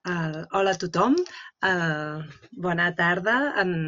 Hola a tothom, bona tarda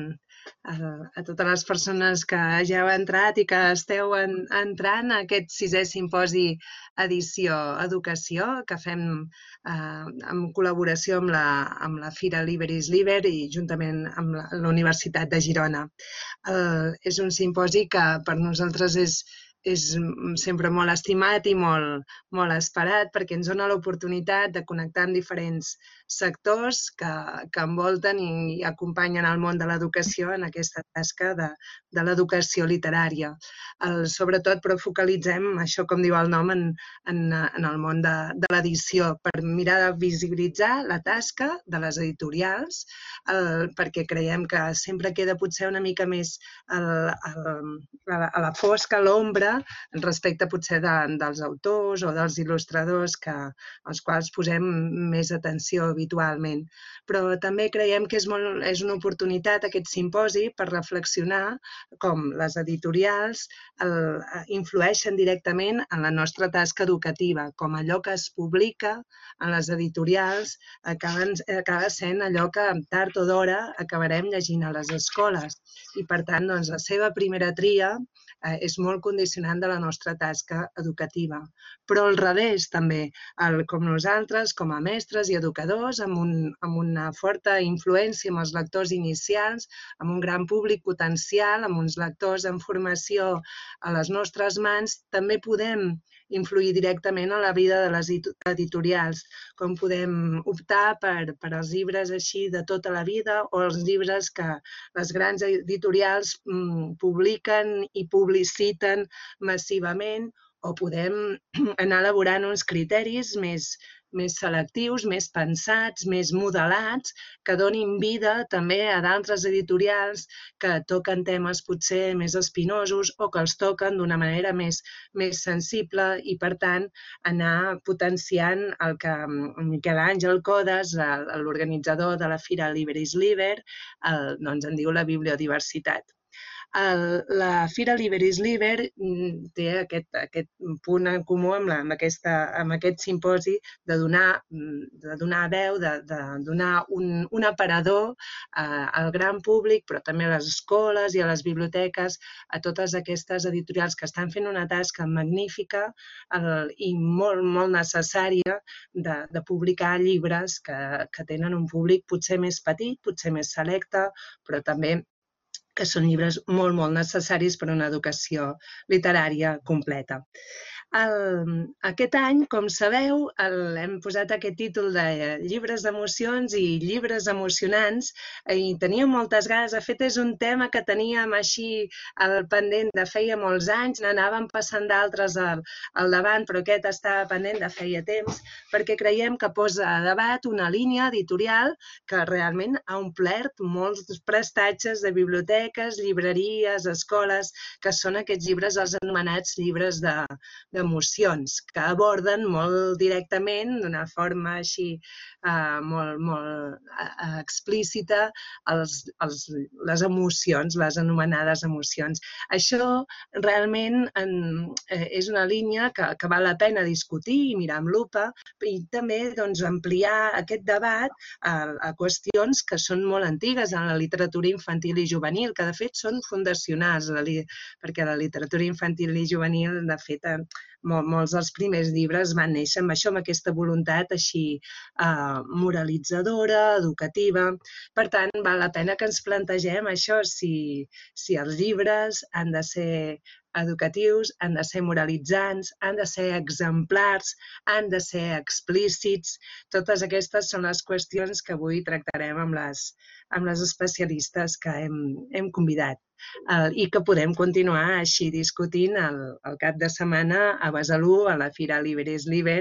a totes les persones que ja heu entrat i que esteu entrant a aquest sisè simposi edició Educació que fem en col·laboració amb la Fira Liberis Liber i juntament amb la Universitat de Girona. És un simposi que per nosaltres és sempre molt estimat i molt esperat perquè ens dona l'oportunitat de connectar amb diferents sectors que envolten i acompanyen el món de l'educació en aquesta tasca de l'educació literària. Sobretot, però focalitzem això, com diu el nom, en el món de l'edició, per mirar de visibilitzar la tasca de les editorials, perquè creiem que sempre queda potser una mica més a la fosca, a l'ombra, respecte potser dels autors o dels il·lustradors als quals posem més atenció habitualment. Però també creiem que és una oportunitat aquest simposi per reflexionar com les editorials influeixen directament en la nostra tasca educativa, com allò que es publica en les editorials acaba sent allò que tard o d'hora acabarem llegint a les escoles i per tant doncs, la seva primera tria és molt condicionant de la nostra tasca educativa. Però al revés també, com nosaltres, com a mestres i educadors, amb una forta influència amb els lectors inicials, amb un gran públic potencial, amb uns lectors en formació a les nostres mans, també podem influir directament en la vida de les editorials, com podem optar per als llibres així de tota la vida o els llibres que les grans editorials publiquen i publiciten massivament, o podem anar elaborant uns criteris més selectius, més pensats, més modelats, que donin vida també a d'altres editorials que toquen temes potser més espinosos o que els toquen d'una manera més sensible i, per tant, anar potenciant el que Miquel Àngel Codes, l'organitzador de la Fira Liberis Liber, en diu la bibliodiversitat. La Fira Liberis Liber té aquest punt en comú amb aquest simposi de donar veu, de donar un aparador al gran públic, però també a les escoles i a les biblioteques, a totes aquestes editorials que estan fent una tasca magnífica i molt necessària de publicar llibres que tenen un públic potser més petit, potser més selecte, però també que són llibres molt necessaris per a una educació literària completa. Aquest any, com sabeu, hem posat aquest títol de llibres d'emocions i llibres emocionants i teníem moltes ganes. De fet, és un tema que teníem així al pendent de feia molts anys, n'anàvem passant d'altres al davant, però aquest estava pendent de feia temps, perquè creiem que posa a debat una línia editorial que realment ha omplert molts prestatges de biblioteques, llibreries, escoles, que són aquests llibres, els anomenats llibres d'emocions, que aborden molt directament, d'una forma així molt explícita, les emocions, les anomenades emocions. Això realment és una línia que val la pena discutir i mirar amb lupa i també ampliar aquest debat a qüestions que són molt antigues en la literatura infantil i juvenil, que de fet són fundacionals, perquè la literatura infantil i juvenil, de fet, molts dels primers llibres van néixer amb això, amb aquesta voluntat així moralitzadora, educativa. Per tant, val la pena que ens plantegem això, si els llibres han de ser educatius, han de ser moralitzants, han de ser exemplars, han de ser explícits. Totes aquestes són les qüestions que avui tractarem amb les especialistes que hem convidat i que podem continuar així discutint el cap de setmana a Besalú, a la Fira Liberis Liber,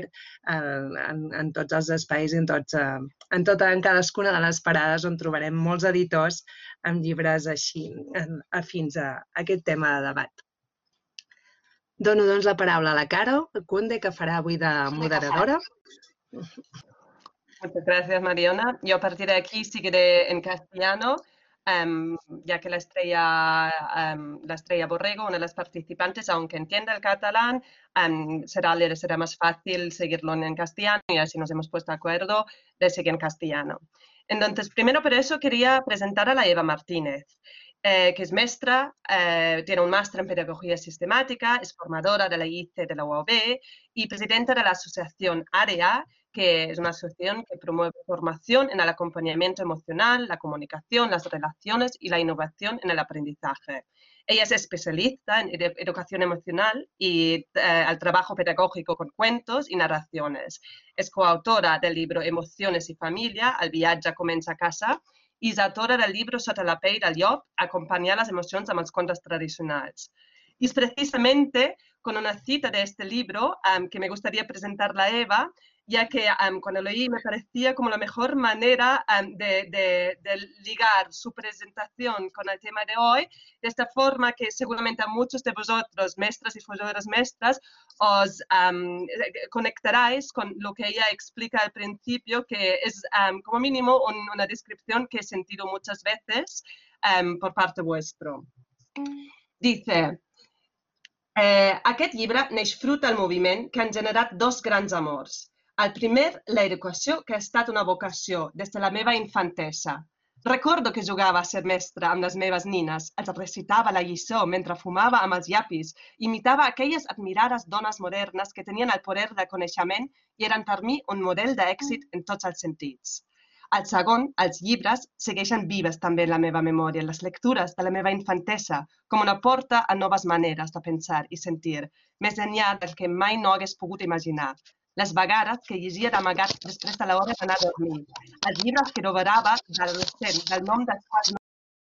en tots els espais, en cadascuna de les parades on trobarem molts editors amb llibres així afins a aquest tema de debat. Dono doncs la paraula a la Caro Cunde, que farà avui de moderadora. Muchas gracias, Mariona. Yo a partir de aquí seguiré en castellano. ya que la Estrella Borrego, una de las participantes, aunque entienda el catalán, le será más fácil seguirlo en castellano y así nos hemos puesto de acuerdo de seguir en castellano. Entonces, primero por eso quería presentar a la Eva Martínez, que es maestra, tiene un máster en Pedagogía Sistemática, es formadora de la ICE de la UAB y presidenta de la asociación AREA, que es una asociación que promueve formación en el acompañamiento emocional, la comunicación, las relaciones y la innovación en el aprendizaje. Ella es especialista en educación emocional y al trabajo pedagógico con cuentos y narraciones. És coautora del libro Emociones i Família, El viatge comença a casa, i és autora del libro Sota la pell del llop, Acompanyar les emocions amb els contes tradicionals. Y es precisamente con una cita de este libro que me gustaría presentarla a Eva, ya que cuando lo leí me parecía como la mejor manera de ligar su presentación con el tema de hoy, de esta forma que seguramente a muchos de vosotros, maestras y formadoras maestras, os conectaráis con lo que ella explica al principio, que es como mínimo una descripción que he sentido muchas veces por parte vuestro. Dice, aquest llibre neix fruit del moviment que han generat dos grans amors. El primer, l'educació, que ha estat una vocació des de la meva infantesa. Recordo que jugava a ser mestra amb les meves nines, els recitava la lliçó mentre fumava amb els llapis, imitava aquelles admirades dones modernes que tenien el poder de coneixement i eren per mi un model d'èxit en tots els sentits. El segon, els llibres, segueixen vives també en la meva memòria, les lectures de la meva infantesa, com una porta a noves maneres de pensar i sentir, més enllà del que mai no hagués pogut imaginar. Les vegades que llegia d'amagat després de l'hora d'anar a dormir, els llibres que robarava d'adolescent, del nom dels quals no...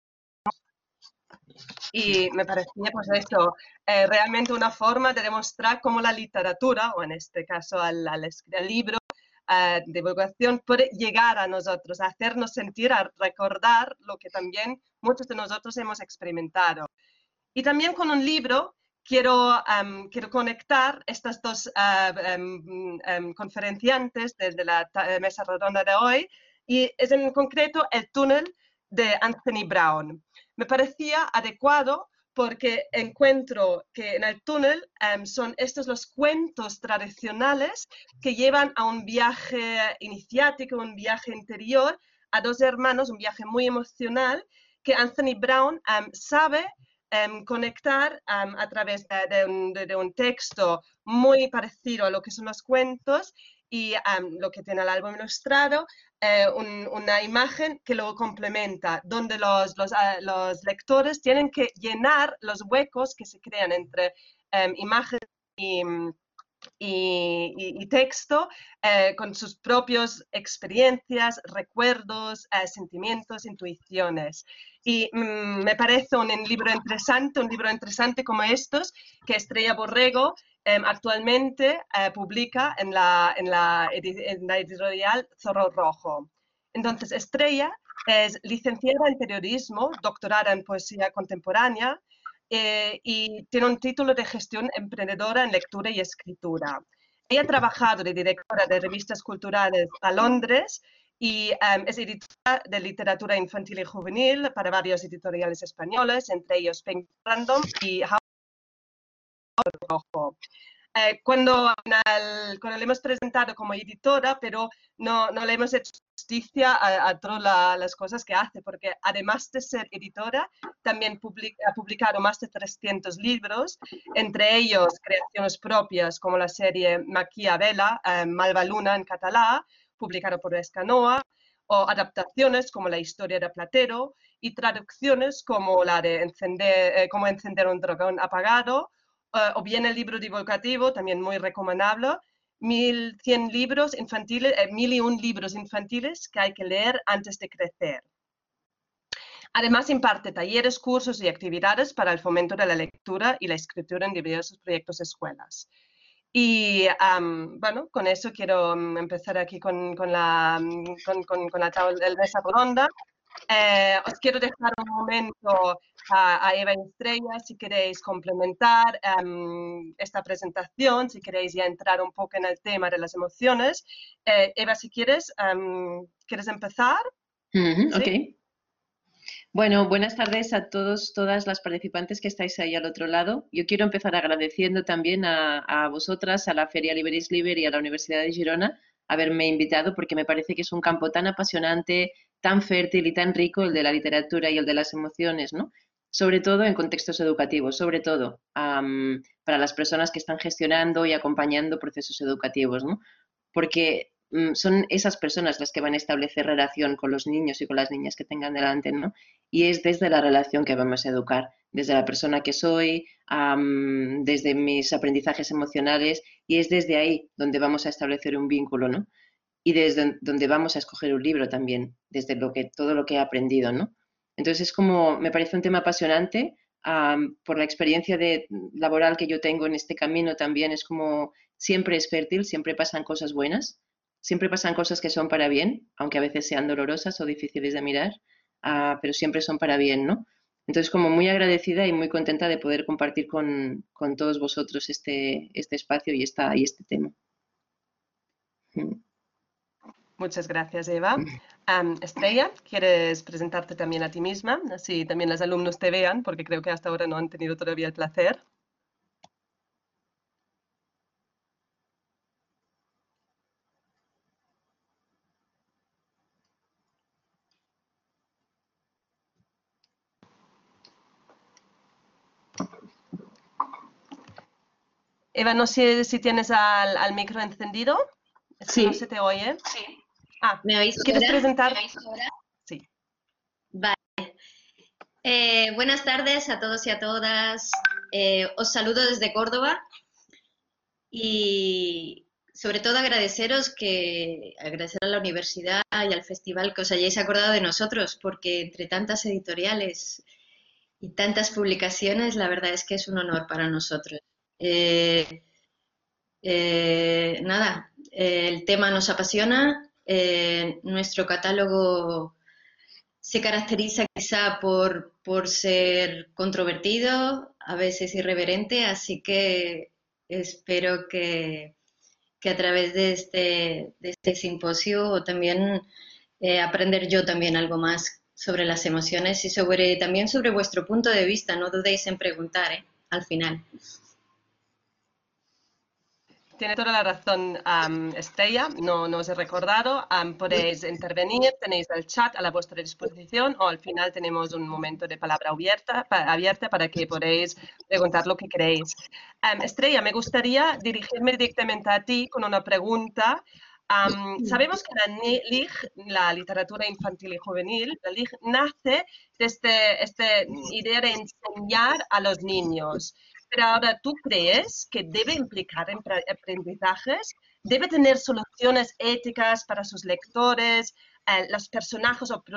Y me parecía, pues esto, realmente una forma de demostrar cómo la literatura, o en este caso el libro, divulgación puede llegar a nosotros, a hacernos sentir, a recordar lo que también muchos de nosotros hemos experimentado. Y también con un libro quiero conectar estas dos conferenciantes de la mesa redonda de hoy, y es en concreto El túnel de Anthony Brown. Me parecía adecuado porque encuentro que en el túnel son estos los cuentos tradicionales que llevan a un viaje iniciático, un viaje interior, a dos hermanos, un viaje muy emocional, que Anthony Brown sabe conectar a través de un texto muy parecido a lo que son los cuentos y lo que tiene el álbum ilustrado, una imagen que lo complementa, donde los lectores tienen que llenar los huecos que se crean entre imagen y texto con sus propias experiencias, recuerdos, sentimientos, intuiciones. Y me parece un libro interesante como estos, que Estrella Borrego actualmente publica en la editorial Zorro Rojo. Entonces, Estrella es licenciada en periodismo, doctorada en poesía contemporánea, y tiene un título de gestión emprendedora en lectura y escritura. Ella ha trabajado de directora de revistas culturales a Londres y es editora de literatura infantil y juvenil para varios editoriales españoles, entre ellos Penguin Random y Rojo. Cuando le hemos presentado como editora, pero no le hemos hecho justicia a todas las cosas que hace, porque además de ser editora, también ha publicado más de 300 libros, entre ellos creaciones propias como la serie Maquiavela, Malva Luna en catalán, publicado por Escanoa, o adaptaciones como La historia de Platero, y traducciones como la de Cómo encender un dragón apagado, o bien el libro divulgativo, también muy recomendable, 1100 libros infantiles, 1001 libros infantiles que hay que leer antes de crecer. Además, imparte talleres, cursos y actividades para el fomento de la lectura y la escritura en diversos proyectos de escuelas. Y bueno, con eso quiero empezar aquí con la mesa redonda. Os quiero dejar un momento a Eva y Estrella si queréis complementar esta presentación, si queréis ya entrar un poco en el tema de las emociones. Eva, si quieres, ¿quieres empezar? ¿Sí? Ok. Bueno, buenas tardes a todos, todas las participantes que estáis ahí al otro lado. Yo quiero empezar agradeciendo también a vosotras, a la Feria Liberis Liber y a la Universidad de Girona, haberme invitado, porque me parece que es un campo tan apasionante, tan fértil y tan rico el de la literatura y el de las emociones, ¿no? Sobre todo en contextos educativos, sobre todo para las personas que están gestionando y acompañando procesos educativos, ¿no? Porque son esas personas las que van a establecer relación con los niños y con las niñas que tengan delante, ¿no? Y es desde la relación que vamos a educar, desde la persona que soy, desde mis aprendizajes emocionales, y es desde ahí donde vamos a establecer un vínculo, ¿no? Y desde donde vamos a escoger un libro también, desde todo lo que he aprendido, ¿no? Entonces es como, me parece un tema apasionante, por la experiencia laboral que yo tengo en este camino también, es como siempre es fértil, siempre pasan cosas buenas, siempre pasan cosas que son para bien, aunque a veces sean dolorosas o difíciles de mirar, pero siempre son para bien, ¿no? Entonces, como muy agradecida y muy contenta de poder compartir con todos vosotros este espacio y este tema. Muchas gracias, Eva. Estrella, ¿quieres presentarte también a ti misma? Así también los alumnos te vean, porque creo que hasta ahora no han tenido todavía el placer. Eva, no sé si tienes al micro encendido. Es que no se Sí, te oye. Sí. Ah, ¿Me oís ¿quieres ahora? presentar? ¿Me oís ahora? Sí. Vale. Buenas tardes a todos y a todas. Os saludo desde Córdoba y sobre todo agradecer a la universidad y al festival que os hayáis acordado de nosotros, porque entre tantas editoriales y tantas publicaciones, la verdad es que es un honor para nosotros. Nada, el tema nos apasiona, nuestro catálogo se caracteriza quizá por ser controvertido, a veces irreverente, así que espero que a través de este simposio también aprender yo también algo más sobre las emociones y también sobre vuestro punto de vista. No dudéis en preguntar, al final. Tiene toda la razón, Estrella, no os he recordado. Podéis intervenir, tenéis el chat a la vuestra disposición o al final tenemos un momento de palabra abierta para que podáis preguntar lo que queréis. Estrella, me gustaría dirigirme directamente a ti con una pregunta. Sabemos que la LIG, la literatura infantil y juvenil, la LIG nace desde esta idea de enseñar a los niños. Pero ahora, ¿tú crees que debe implicar aprendizajes? ¿Debe tener soluciones éticas para sus lectores? ¿Los personajes o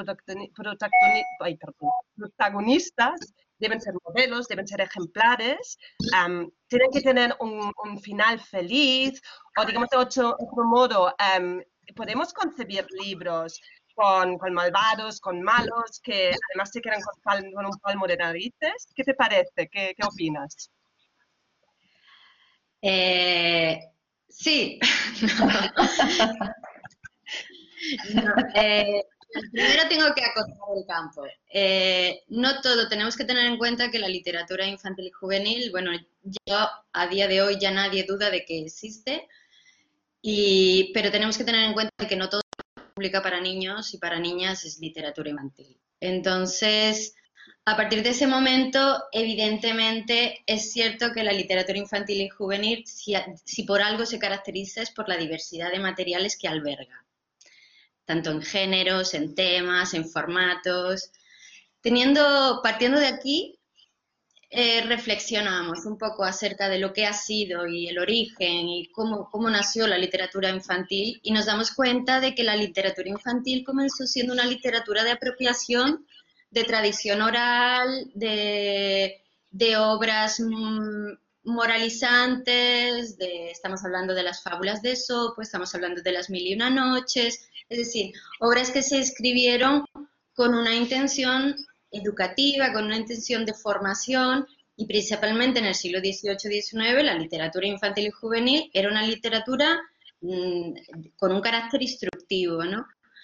protagonistas deben ser modelos, deben ser ejemplares? ¿Tienen que tener un final feliz? O, digamos, de otro modo, ¿podemos concebir libros con malvados, con malos, que además se quedan con un palmo de narices? ¿Qué te parece? ¿Qué opinas? Sí. No, primero tengo que acotar el campo. No todo, tenemos que tener en cuenta que la literatura infantil y juvenil, bueno, yo a día de hoy ya nadie duda de que existe, pero tenemos que tener en cuenta que no todo lo que se publica para niños y para niñas es literatura infantil. Entonces, a partir de ese momento, evidentemente, es cierto que la literatura infantil y juvenil, si por algo se caracteriza, es por la diversidad de materiales que alberga, tanto en géneros, en temas, en formatos. Partiendo de aquí, reflexionamos un poco acerca de lo que ha sido y el origen y cómo nació la literatura infantil y nos damos cuenta de que la literatura infantil comenzó siendo una literatura de apropiación de tradición oral, de obras moralizantes, estamos hablando de las fábulas de Esopo, estamos hablando de las Mil y una noches, es decir, obras que se escribieron con una intención educativa, con una intención de formación, y principalmente en el siglo XVIII-XIX la literatura infantil y juvenil era una literatura con un carácter instructivo, ¿no?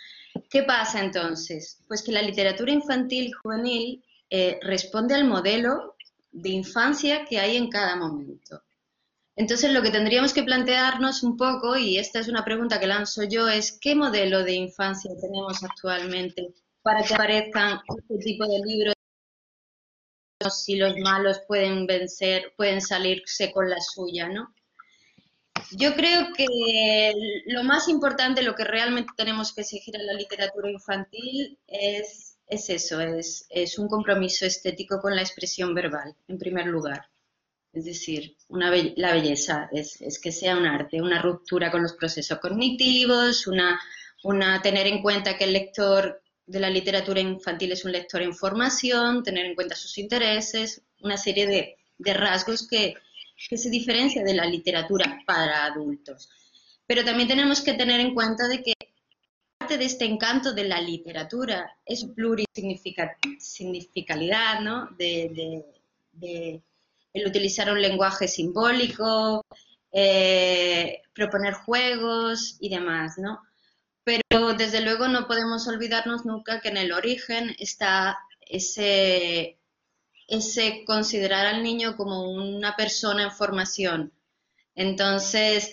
¿Qué pasa entonces? Pues que la literatura infantil y juvenil responde al modelo de infancia que hay en cada momento. Entonces, lo que tendríamos que plantearnos un poco, y esta es una pregunta que lanzo yo, es ¿qué modelo de infancia tenemos actualmente para que aparezcan este tipo de libros? Si los malos pueden vencer, pueden salirse con la suya, ¿no? Yo creo que lo más importante, lo que realmente tenemos que exigir a la literatura infantil es eso, es un compromiso estético con la expresión verbal, en primer lugar. Es decir, la belleza es que sea un arte, una ruptura con los procesos cognitivos, tener en cuenta que el lector de la literatura infantil es un lector en formación, tener en cuenta sus intereses, una serie de rasgos que se diferencia de la literatura para adultos. Pero también tenemos que tener en cuenta de que parte de este encanto de la literatura es plurisignificalidad, ¿no? De el utilizar un lenguaje simbólico, proponer juegos y demás, ¿no? Pero desde luego no podemos olvidarnos nunca que en el origen está ese considerar al niño como una persona en formación. Entonces,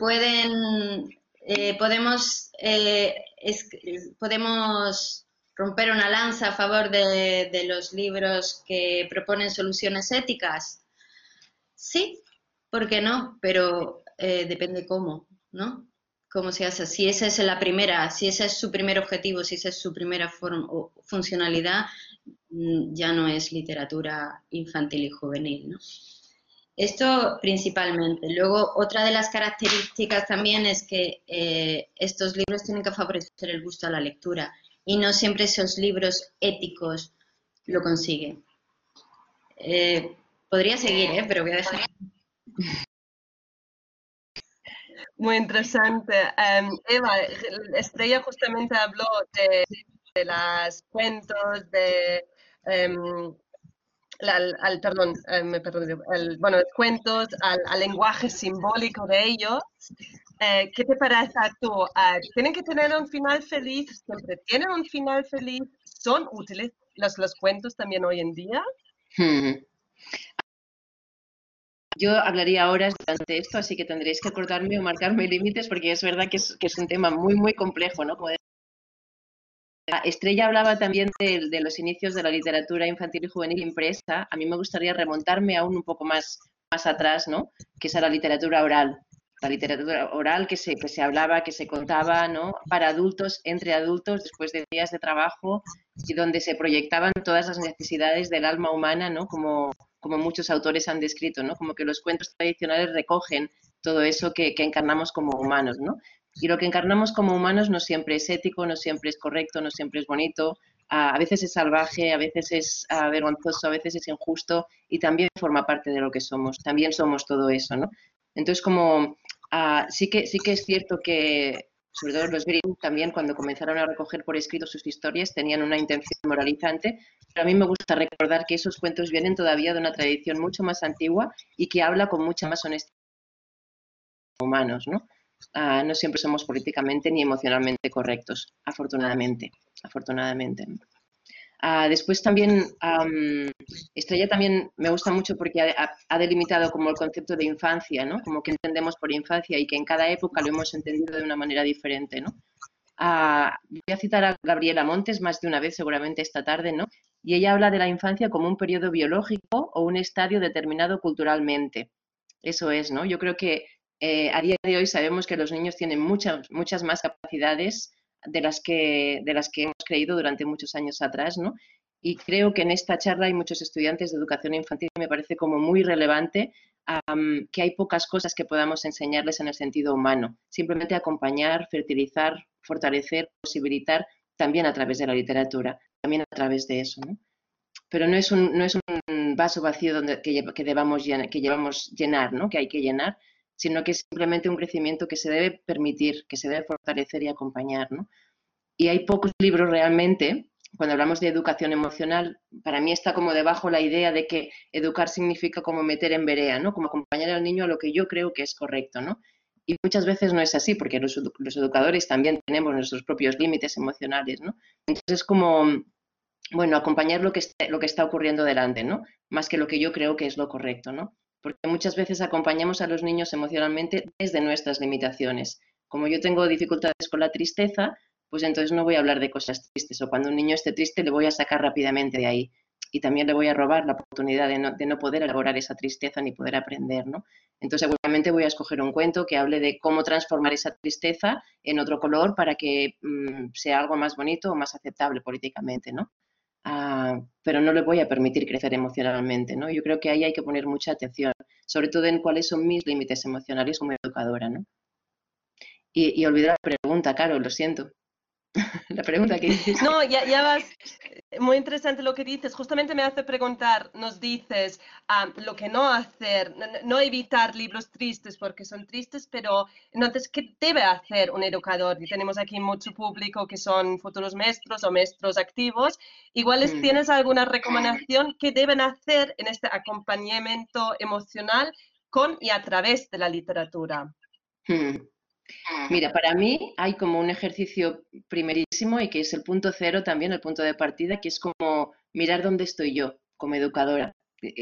podemos romper una lanza a favor de los libros que proponen soluciones éticas. Sí, ¿por qué no? Pero depende cómo, ¿no? Cómo se hace. Si esa es si ese es su primer objetivo, si esa es su primera funcionalidad, ya no es literatura infantil y juvenil, ¿no? Esto principalmente. Luego, otra de las características también es que estos libros tienen que favorecer el gusto a la lectura y no siempre esos libros éticos lo consiguen. Podría seguir, pero voy a dejar. Muy interesante. Eva, Estrella justamente habló de los cuentos, cuentos, al lenguaje simbólico de ellos. ¿Qué te parece a tú? ¿Tienen que tener un final feliz? ¿Siempre tienen un final feliz? ¿Son útiles los cuentos también hoy en día? Yo hablaría horas durante esto, así que tendréis que acordarme o marcarme límites porque es verdad que es un tema muy, muy complejo, ¿no? Como Estrella hablaba también de los inicios de la literatura infantil y juvenil impresa. A mí me gustaría remontarme aún un poco más atrás, ¿no? Que es a la literatura oral. La literatura oral que se hablaba, que se contaba, ¿no? Para adultos, entre adultos, después de días de trabajo y donde se proyectaban todas las necesidades del alma humana, ¿no? Como muchos autores han descrito, ¿no? Como que los cuentos tradicionales recogen todo eso que encarnamos como humanos, ¿no? Y lo que encarnamos como humanos no siempre es ético, no siempre es correcto, no siempre es bonito, a veces es salvaje, a veces es vergonzoso, a veces es injusto y también forma parte de lo que somos, también somos todo eso, ¿no? Entonces, como sí que es cierto que, sobre todo los Grimm, también cuando comenzaron a recoger por escrito sus historias, tenían una intención moralizante, pero a mí me gusta recordar que esos cuentos vienen todavía de una tradición mucho más antigua y que habla con mucha más honestidad humanos, ¿no? No siempre somos políticamente ni emocionalmente correctos, afortunadamente. Después también, Estrella también me gusta mucho porque ha delimitado como el concepto de infancia, ¿no? Como que entendemos por infancia y que en cada época lo hemos entendido de una manera diferente, ¿no? Voy a citar a Gabriela Montes más de una vez seguramente esta tarde, ¿no? Y ella habla de la infancia como un periodo biológico o un estadio determinado culturalmente. Eso es, ¿no? Yo creo que a día de hoy sabemos que los niños tienen muchas más capacidades de las que hemos creído durante muchos años atrás, ¿no? Y creo que en esta charla hay muchos estudiantes de educación infantil y me parece como muy relevante que hay pocas cosas que podamos enseñarles en el sentido humano. Simplemente acompañar, fertilizar, fortalecer, posibilitar, también a través de la literatura, también a través de eso, ¿no? Pero no es un vaso vacío que llevamos llenar, ¿no? Que hay que llenar, sino que es simplemente un crecimiento que se debe permitir, que se debe fortalecer y acompañar, ¿no? Y hay pocos libros realmente, cuando hablamos de educación emocional, para mí está como debajo la idea de que educar significa como meter en verea, ¿no? Como acompañar al niño a lo que yo creo que es correcto, ¿no? Y muchas veces no es así, porque los educadores también tenemos nuestros propios límites emocionales, ¿no? Entonces es como, bueno, acompañar lo que está ocurriendo delante, ¿no? Más que lo que yo creo que es lo correcto, ¿no? Porque muchas veces acompañamos a los niños emocionalmente desde nuestras limitaciones. Como yo tengo dificultades con la tristeza, pues entonces no voy a hablar de cosas tristes, o cuando un niño esté triste le voy a sacar rápidamente de ahí. Y también le voy a robar la oportunidad de no poder elaborar esa tristeza ni poder aprender, ¿no? Entonces seguramente voy a escoger un cuento que hable de cómo transformar esa tristeza en otro color para que sea algo más bonito o más aceptable políticamente, ¿no? Pero no le voy a permitir crecer emocionalmente, ¿no? Yo creo que ahí hay que poner mucha atención, sobre todo en cuáles son mis límites emocionales como educadora, ¿no? Y olvidé la pregunta, Caro, lo siento. La pregunta que hiciste. No, ya vas. Muy interesante lo que dices. Justamente me hace preguntar, nos dices lo que no hacer, no evitar libros tristes porque son tristes, pero entonces, ¿qué debe hacer un educador? Y tenemos aquí mucho público que son futuros maestros o maestros activos. Igual ¿tienes alguna recomendación que deben hacer en este acompañamiento emocional con y a través de la literatura? Mira, para mí hay como un ejercicio primerísimo y que es el punto cero también, el punto de partida, que es como mirar dónde estoy yo como educadora.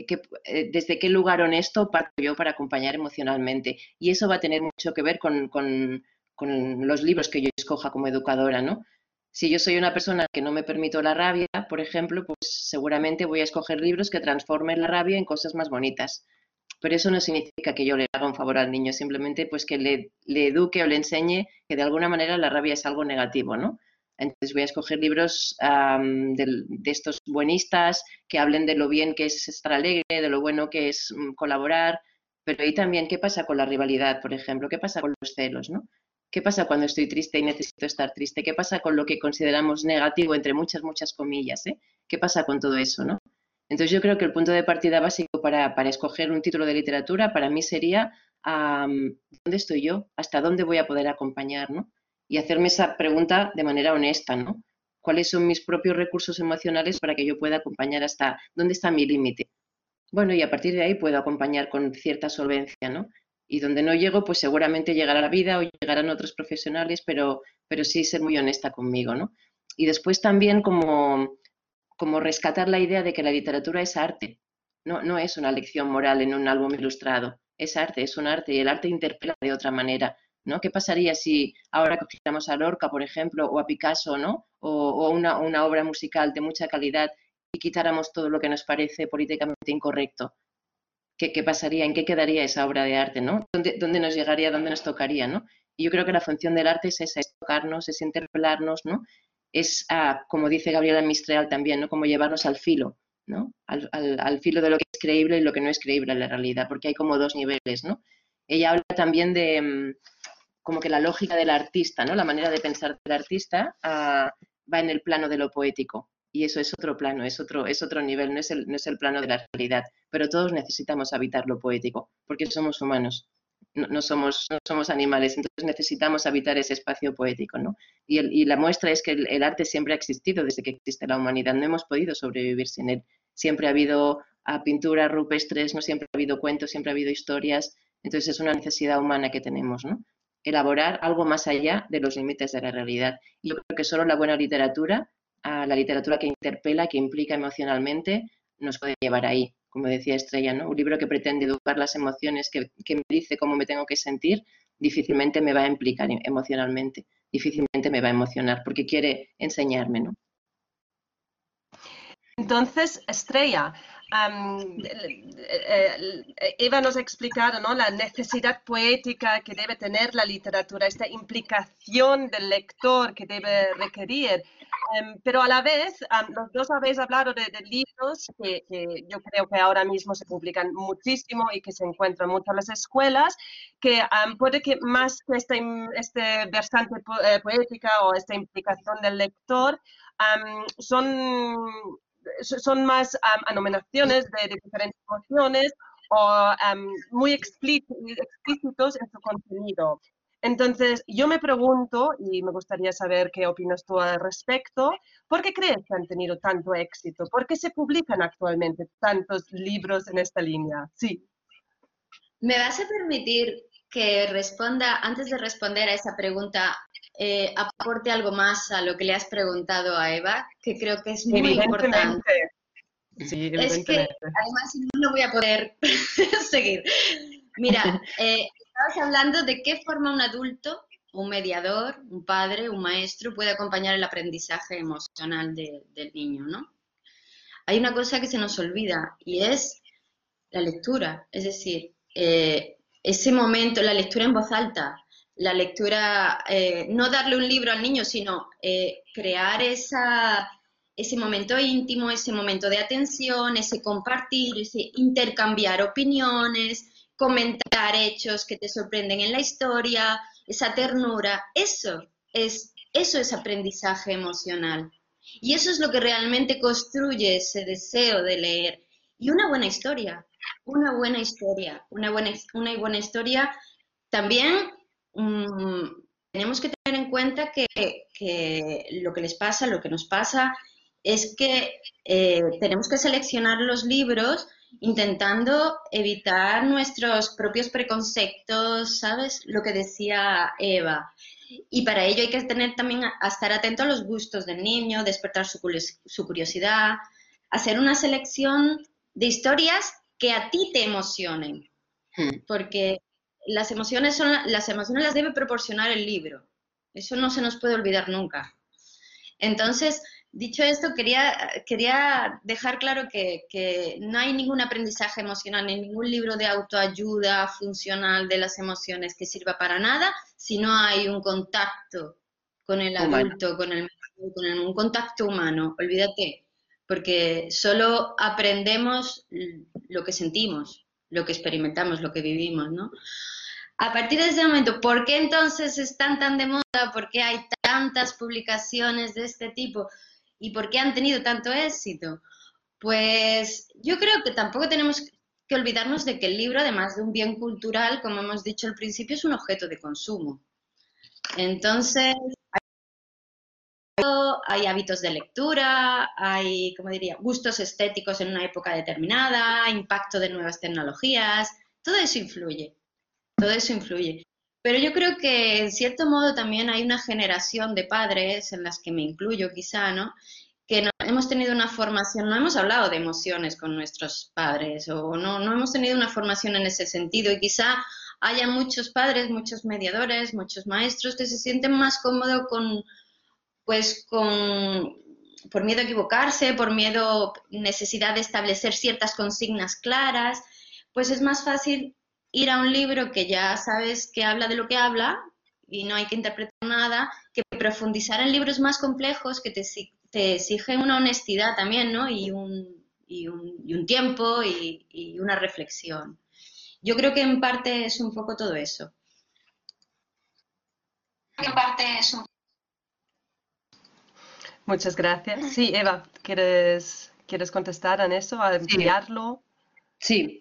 Desde qué lugar honesto parto yo para acompañar emocionalmente. Y eso va a tener mucho que ver con los libros que yo escoja como educadora, ¿no? Si yo soy una persona que no me permito la rabia, por ejemplo, pues seguramente voy a escoger libros que transformen la rabia en cosas más bonitas. Pero eso no significa que yo le haga un favor al niño, simplemente pues que le eduque o le enseñe que de alguna manera la rabia es algo negativo, ¿no? Entonces voy a escoger libros de estos buenistas que hablen de lo bien que es estar alegre, de lo bueno que es colaborar, pero ahí también qué pasa con la rivalidad, por ejemplo, qué pasa con los celos, ¿no? ¿Qué pasa cuando estoy triste y necesito estar triste? ¿Qué pasa con lo que consideramos negativo, entre muchas, muchas comillas, ¿eh? ¿Qué pasa con todo eso, no? Entonces yo creo que el punto de partida básico para escoger un título de literatura para mí sería ¿dónde estoy yo? ¿Hasta dónde voy a poder acompañar? ¿No? Y hacerme esa pregunta de manera honesta, ¿no? ¿Cuáles son mis propios recursos emocionales para que yo pueda acompañar hasta dónde está mi límite? Bueno, y a partir de ahí puedo acompañar con cierta solvencia, ¿no? Y donde no llego, pues seguramente llegará la vida o llegarán otros profesionales, pero sí ser muy honesta conmigo, ¿no? Y después también como rescatar la idea de que la literatura es arte, no es una lección moral en un álbum ilustrado, es arte, es un arte y el arte interpela de otra manera, ¿no? ¿Qué pasaría si ahora cogiéramos a Lorca, por ejemplo, o a Picasso, ¿no? O una obra musical de mucha calidad y quitáramos todo lo que nos parece políticamente incorrecto? ¿Qué pasaría? ¿En qué quedaría esa obra de arte, ¿no? ¿Dónde nos llegaría, dónde nos tocaría, ¿no? Y yo creo que la función del arte es esa, es tocarnos, es interpelarnos, ¿no? Es, como dice Gabriela Mistral también, ¿no? Como llevarnos al filo, ¿no? Al filo de lo que es creíble y lo que no es creíble en la realidad, porque hay como dos niveles, ¿no? Ella habla también de como que la lógica del artista, ¿no? La manera de pensar del artista va en el plano de lo poético. Y eso es otro plano, es otro nivel, no es el plano de la realidad. Pero todos necesitamos habitar lo poético, porque somos humanos, no somos animales, entonces necesitamos habitar ese espacio poético, ¿no? Y la muestra es que el arte siempre ha existido desde que existe la humanidad, no hemos podido sobrevivir sin él. Siempre ha habido pinturas rupestres, no siempre ha habido cuentos, siempre ha habido historias, entonces es una necesidad humana que tenemos, ¿no? Elaborar algo más allá de los límites de la realidad. Y yo creo que solo la buena literatura, la literatura que interpela, que implica emocionalmente, nos puede llevar ahí, como decía Estrella, ¿no? Un libro que pretende educar las emociones, que me dice cómo me tengo que sentir, difícilmente me va a implicar emocionalmente, difícilmente me va a emocionar, porque quiere enseñarme, ¿no? Entonces, Estrella, Eva nos ha explicado, ¿no?, la necesidad poética que debe tener la literatura, esta implicación del lector que debe requerir. Pero a la vez, los dos habéis hablado de libros que yo creo que ahora mismo se publican muchísimo y que se encuentran mucho en las escuelas, que puede que más que este versante poética o esta implicación del lector, son más anominaciones de diferentes emociones o muy explícitos en su contenido. Entonces, yo me pregunto, y me gustaría saber qué opinas tú al respecto, ¿por qué crees que han tenido tanto éxito? ¿Por qué se publican actualmente tantos libros en esta línea? Sí. ¿Me vas a permitir que responda, antes de responder a esa pregunta, aporte algo más a lo que le has preguntado a Eva, que creo que es muy importante. Sí, es que evidentemente. además no voy a poder seguir. Mira, estabas hablando de qué forma un adulto, un mediador, un padre, un maestro puede acompañar el aprendizaje emocional del niño, ¿no? Hay una cosa que se nos olvida y es la lectura, es decir, ese momento, la lectura en voz alta, la lectura, no darle un libro al niño, sino crear ese momento íntimo, ese momento de atención, ese compartir, ese intercambiar opiniones, comentar hechos que te sorprenden en la historia, esa ternura, eso es aprendizaje emocional. Y eso es lo que realmente construye ese deseo de leer. Y una buena historia, una buena historia, una buena historia. También tenemos que tener en cuenta que lo que les pasa, lo que nos pasa, es que tenemos que seleccionar los libros intentando evitar nuestros propios preconceptos, ¿sabes? Lo que decía Eva. Y para ello hay que tener también a estar atento a los gustos del niño, despertar su curiosidad, hacer una selección de historias que a ti te emocionen, porque las emociones las debe proporcionar el libro. Eso no se nos puede olvidar nunca. Entonces, dicho esto, quería dejar claro que no hay ningún aprendizaje emocional, ni ningún libro de autoayuda funcional de las emociones que sirva para nada si no hay un contacto con el adulto, con un contacto humano. Olvídate, porque solo aprendemos lo que sentimos, lo que experimentamos, lo que vivimos, ¿no? A partir de ese momento, ¿por qué entonces están tan de moda? ¿Por qué hay tantas publicaciones de este tipo? ¿Y por qué han tenido tanto éxito? Pues yo creo que tampoco tenemos que olvidarnos de que el libro, además de un bien cultural, como hemos dicho al principio, es un objeto de consumo. Entonces, hay hábitos de lectura, hay, como diría, gustos estéticos en una época determinada, impacto de nuevas tecnologías, todo eso influye. Todo eso influye. Pero yo creo que en cierto modo también hay una generación de padres, en las que me incluyo quizá, ¿no? Que no hemos tenido una formación, no hemos hablado de emociones con nuestros padres o no hemos tenido una formación en ese sentido y quizá haya muchos padres, muchos mediadores, muchos maestros que se sienten más cómodos por miedo a equivocarse, por miedo, necesidad de establecer ciertas consignas claras, pues es más fácil ir a un libro que ya sabes que habla de lo que habla y no hay que interpretar nada, que profundizar en libros más complejos que te exigen una honestidad también, ¿no? Y un tiempo y una reflexión. Yo creo que en parte es un poco todo eso. En parte es un... Muchas gracias. Sí, Eva, ¿quieres contestar en eso, a ampliarlo? Sí.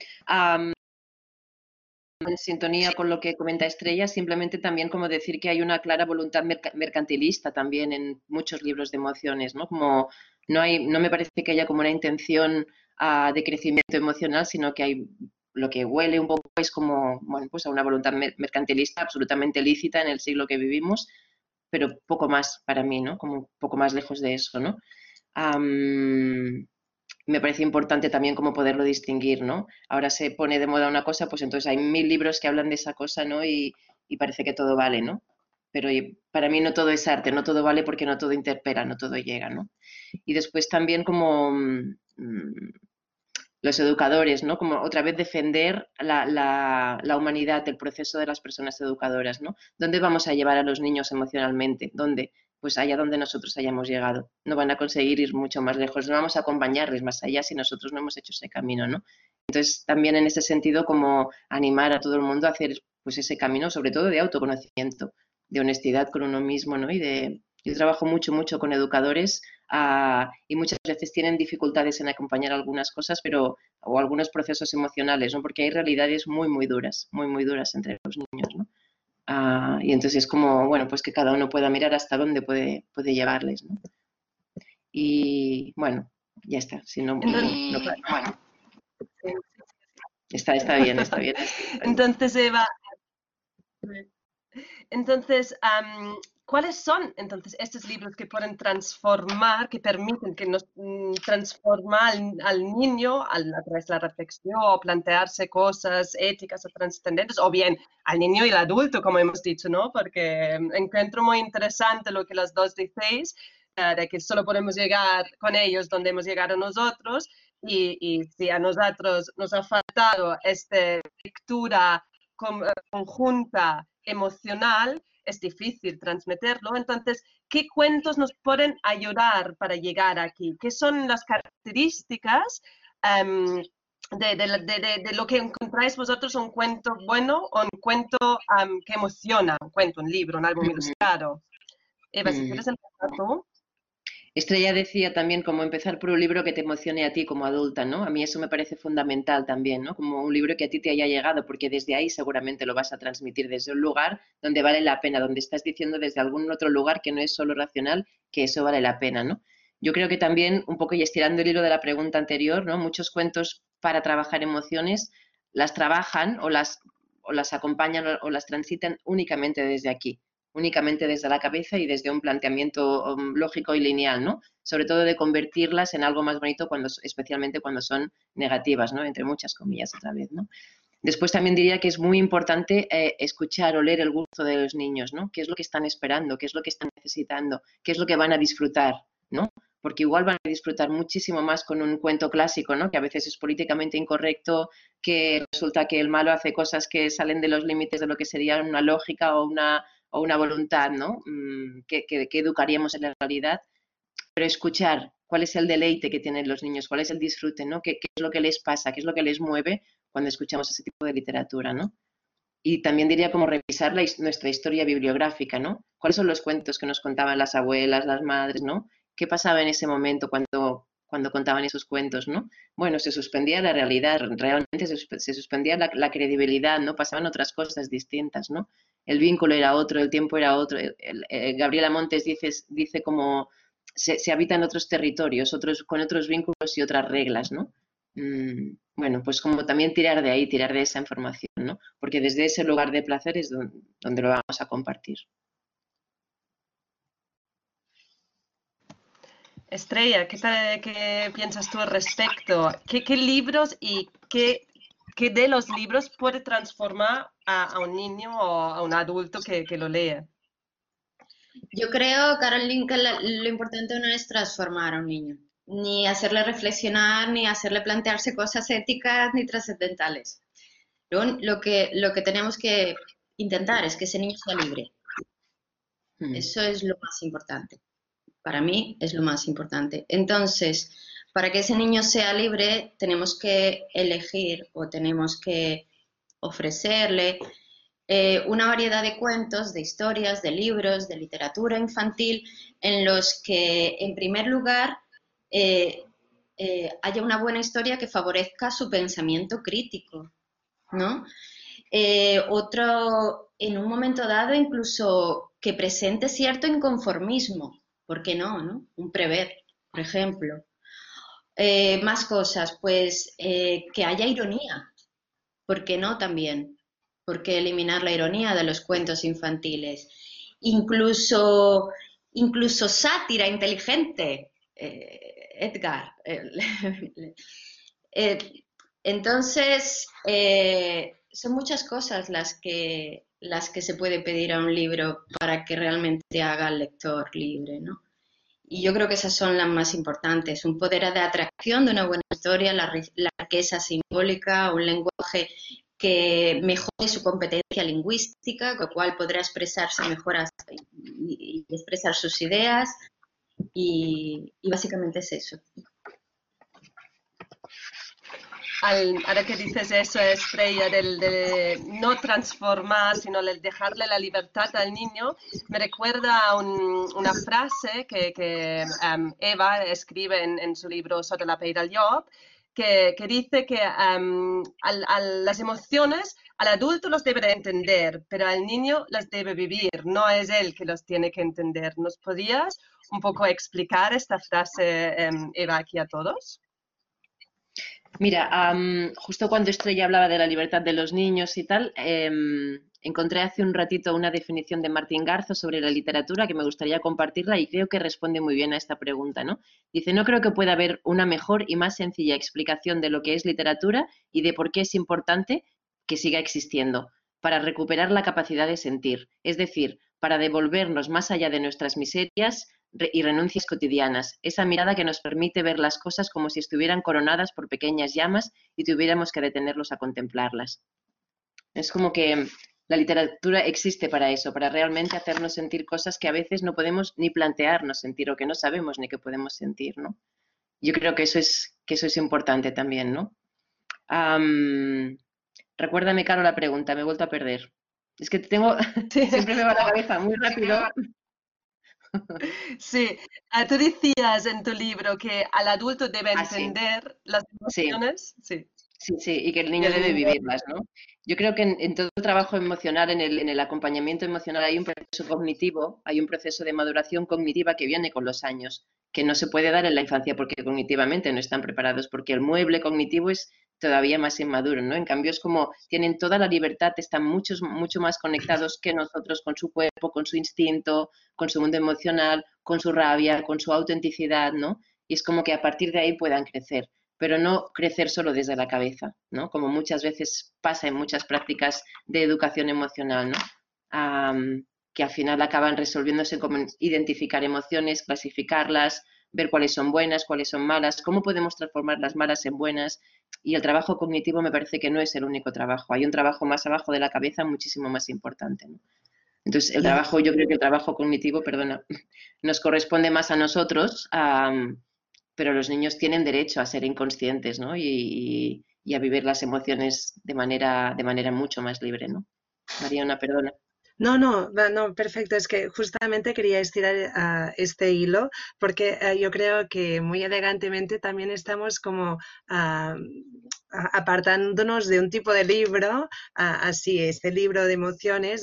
En sintonía con lo que comenta Estrella, simplemente también como decir que hay una clara voluntad mercantilista también en muchos libros de emociones, ¿no? Como no me parece que haya como una intención de crecimiento emocional, sino que hay lo que huele un poco es como, bueno, pues a una voluntad mercantilista absolutamente lícita en el siglo que vivimos, pero poco más para mí, ¿no? Como un poco más lejos de eso, ¿no? Me parece importante también como poderlo distinguir, ¿no? Ahora se pone de moda una cosa, pues entonces hay 1000 libros que hablan de esa cosa, ¿no? Y parece que todo vale, ¿no? Pero para mí no todo es arte, no todo vale porque no todo interpela, no todo llega, ¿no? Y después también como los educadores, ¿no? Como otra vez defender la humanidad, el proceso de las personas educadoras, ¿no? ¿Dónde vamos a llevar a los niños emocionalmente? ¿Dónde? Pues allá donde nosotros hayamos llegado. No van a conseguir ir mucho más lejos, no vamos a acompañarles más allá si nosotros no hemos hecho ese camino, ¿no? Entonces, también en ese sentido, como animar a todo el mundo a hacer pues ese camino, sobre todo de autoconocimiento, de honestidad con uno mismo, ¿no? Yo trabajo mucho con educadores y muchas veces tienen dificultades en acompañar algunas cosas, o algunos procesos emocionales, ¿no? Porque hay realidades muy duras entre los niños, ¿no? Y entonces es como, bueno, pues que cada uno pueda mirar hasta dónde puede llevarles, ¿no? Y bueno, ya está. Si no, bueno. Está bien. Entonces, Eva, Entonces, ¿cuáles son entonces estos libros que pueden transformar, que permiten que nos transforma al niño a través de la reflexión o plantearse cosas éticas o trascendentes, o bien al niño y al adulto, como hemos dicho, ¿no? Porque encuentro muy interesante lo que las dos decís, de que solo podemos llegar con ellos donde hemos llegado nosotros, y si a nosotros nos ha faltado esta lectura conjunta emocional, es difícil transmitirlo. Entonces, ¿qué cuentos nos pueden ayudar para llegar aquí? ¿Qué son las características de lo que encontráis vosotros, un cuento bueno o un cuento que emociona, un cuento, un libro, un álbum ilustrado? Eva, si quieres empezar tú. Estrella decía también cómo empezar por un libro que te emocione a ti como adulta, ¿no? A mí eso me parece fundamental también, ¿no? Como un libro que a ti te haya llegado, porque desde ahí seguramente lo vas a transmitir desde un lugar donde vale la pena, donde estás diciendo desde algún otro lugar que no es solo racional, que eso vale la pena, ¿no? Yo creo que también, un poco y estirando el hilo de la pregunta anterior, ¿no? Muchos cuentos para trabajar emociones las trabajan o las acompañan o las transitan únicamente desde aquí, únicamente desde la cabeza y desde un planteamiento lógico y lineal, ¿no? Sobre todo de convertirlas en algo más bonito, especialmente cuando son negativas, ¿no? Entre muchas comillas otra vez, ¿no? Después también diría que es muy importante escuchar o leer el gusto de los niños, ¿no? ¿Qué es lo que están esperando? ¿Qué es lo que están necesitando? ¿Qué es lo que van a disfrutar? ¿No? Porque igual van a disfrutar muchísimo más con un cuento clásico, ¿no? Que a veces es políticamente incorrecto, que resulta que el malo hace cosas que salen de los límites de lo que sería una lógica o una voluntad, ¿no? Que educaríamos en la realidad, pero escuchar cuál es el deleite que tienen los niños, cuál es el disfrute, ¿no? ¿Qué es lo que les pasa? ¿Qué es lo que les mueve cuando escuchamos ese tipo de literatura, ¿no? Y también diría como revisar nuestra historia bibliográfica, ¿no? ¿Cuáles son los cuentos que nos contaban las abuelas, las madres, ¿no? ¿Qué pasaba en ese momento cuando contaban esos cuentos, ¿no? Bueno, se suspendía la realidad, realmente se suspendía la credibilidad, ¿no? Pasaban otras cosas distintas, ¿no? El vínculo era otro, el tiempo era otro. Gabriela Montes dice como se habitan otros territorios, con otros vínculos y otras reglas, ¿no? Bueno, pues como también tirar de ahí, tirar de esa información, ¿no? Porque desde ese lugar de placer es donde lo vamos a compartir. Estrella, ¿qué piensas tú al respecto? ¿Qué libros y qué de los libros puede transformar a un niño o a un adulto que lo lee? Yo creo, Caroline, que lo importante no es transformar a un niño, ni hacerle reflexionar, ni hacerle plantearse cosas éticas ni trascendentales. Lo que tenemos que intentar es que ese niño sea libre. Eso es lo más importante. Para mí es lo más importante. Entonces, para que ese niño sea libre, tenemos que elegir o tenemos que ofrecerle una variedad de cuentos, de historias, de libros, de literatura infantil, en los que, en primer lugar, haya una buena historia que favorezca su pensamiento crítico, ¿no? Otro, en un momento dado, incluso que presente cierto inconformismo, ¿por qué no, no? Un prever, por ejemplo. Más cosas, pues que haya ironía, ¿por qué no también? ¿Por qué eliminar la ironía de los cuentos infantiles? Incluso sátira inteligente, Edgar. Entonces, son muchas cosas las que se puede pedir a un libro para que realmente haga al lector libre, ¿no? Y yo creo que esas son las más importantes. Un poder de atracción de una buena historia, la riqueza simbólica, un lenguaje que mejore su competencia lingüística, con lo cual podrá expresarse mejor y expresar sus ideas. Y básicamente es eso. Ahora que dices eso, Estrella, de no transformar, sino de dejarle la libertad al niño, me recuerda a una frase que Eva escribe en su libro Sota la pell del llop, que dice que las emociones al adulto los debe de entender, pero al niño las debe vivir, no es él que los tiene que entender. ¿Nos podías un poco explicar esta frase, Eva, aquí a todos? Mira, justo cuando Estrella hablaba de la libertad de los niños y tal, encontré hace un ratito una definición de Martín Garzo sobre la literatura que me gustaría compartirla y creo que responde muy bien a esta pregunta, ¿no? Dice, no creo que pueda haber una mejor y más sencilla explicación de lo que es literatura y de por qué es importante que siga existiendo, para recuperar la capacidad de sentir, es decir, para devolvernos más allá de nuestras miserias y renuncias cotidianas, esa mirada que nos permite ver las cosas como si estuvieran coronadas por pequeñas llamas y tuviéramos que detenerlos a contemplarlas. Es como que la literatura existe para eso, para realmente hacernos sentir cosas que a veces no podemos ni plantearnos sentir o que no sabemos ni que podemos sentir, ¿no? Yo creo que eso es importante también, ¿no? Am, recuérdame, Caro, la pregunta, me he vuelto a perder. Es que tengo, Sí, siempre me va la cabeza muy rápido. sí. Tú decías en tu libro que al adulto debe Ah, sí, entender las sí. emociones, sí, Sí, sí, y que el y niño el debe niño. vivirlas, ¿no? Yo creo que en todo el trabajo emocional, en el acompañamiento emocional, hay un proceso cognitivo, hay un proceso de maduración cognitiva que viene con los años, que no se puede dar en la infancia porque cognitivamente no están preparados, porque el mueble cognitivo es todavía más inmaduro, ¿no? En cambio, es como tienen toda la libertad, están mucho más conectados que nosotros con su cuerpo, con su instinto, con su mundo emocional, con su rabia, con su autenticidad, ¿no? Y es como que a partir de ahí puedan crecer, pero no crecer solo desde la cabeza, ¿no? Como muchas veces pasa en muchas prácticas de educación emocional, ¿no? Que al final acaban resolviéndose como identificar emociones, clasificarlas, ver cuáles son buenas, cuáles son malas, cómo podemos transformar las malas en buenas. Y el trabajo cognitivo me parece que no es el único trabajo. Hay un trabajo más abajo de la cabeza muchísimo más importante, ¿no? Entonces, Y yo creo que el trabajo cognitivo, perdona, nos corresponde más a nosotros, pero los niños tienen derecho a ser inconscientes, ¿no? Y a vivir las emociones de manera mucho más libre, ¿no? Mariana, perdona. no, no, no, perfecto. Es que justamente quería estirar este hilo porque yo creo que muy elegantemente también estamos como ah, apartándonos de un tipo de libro, así, este libro de emociones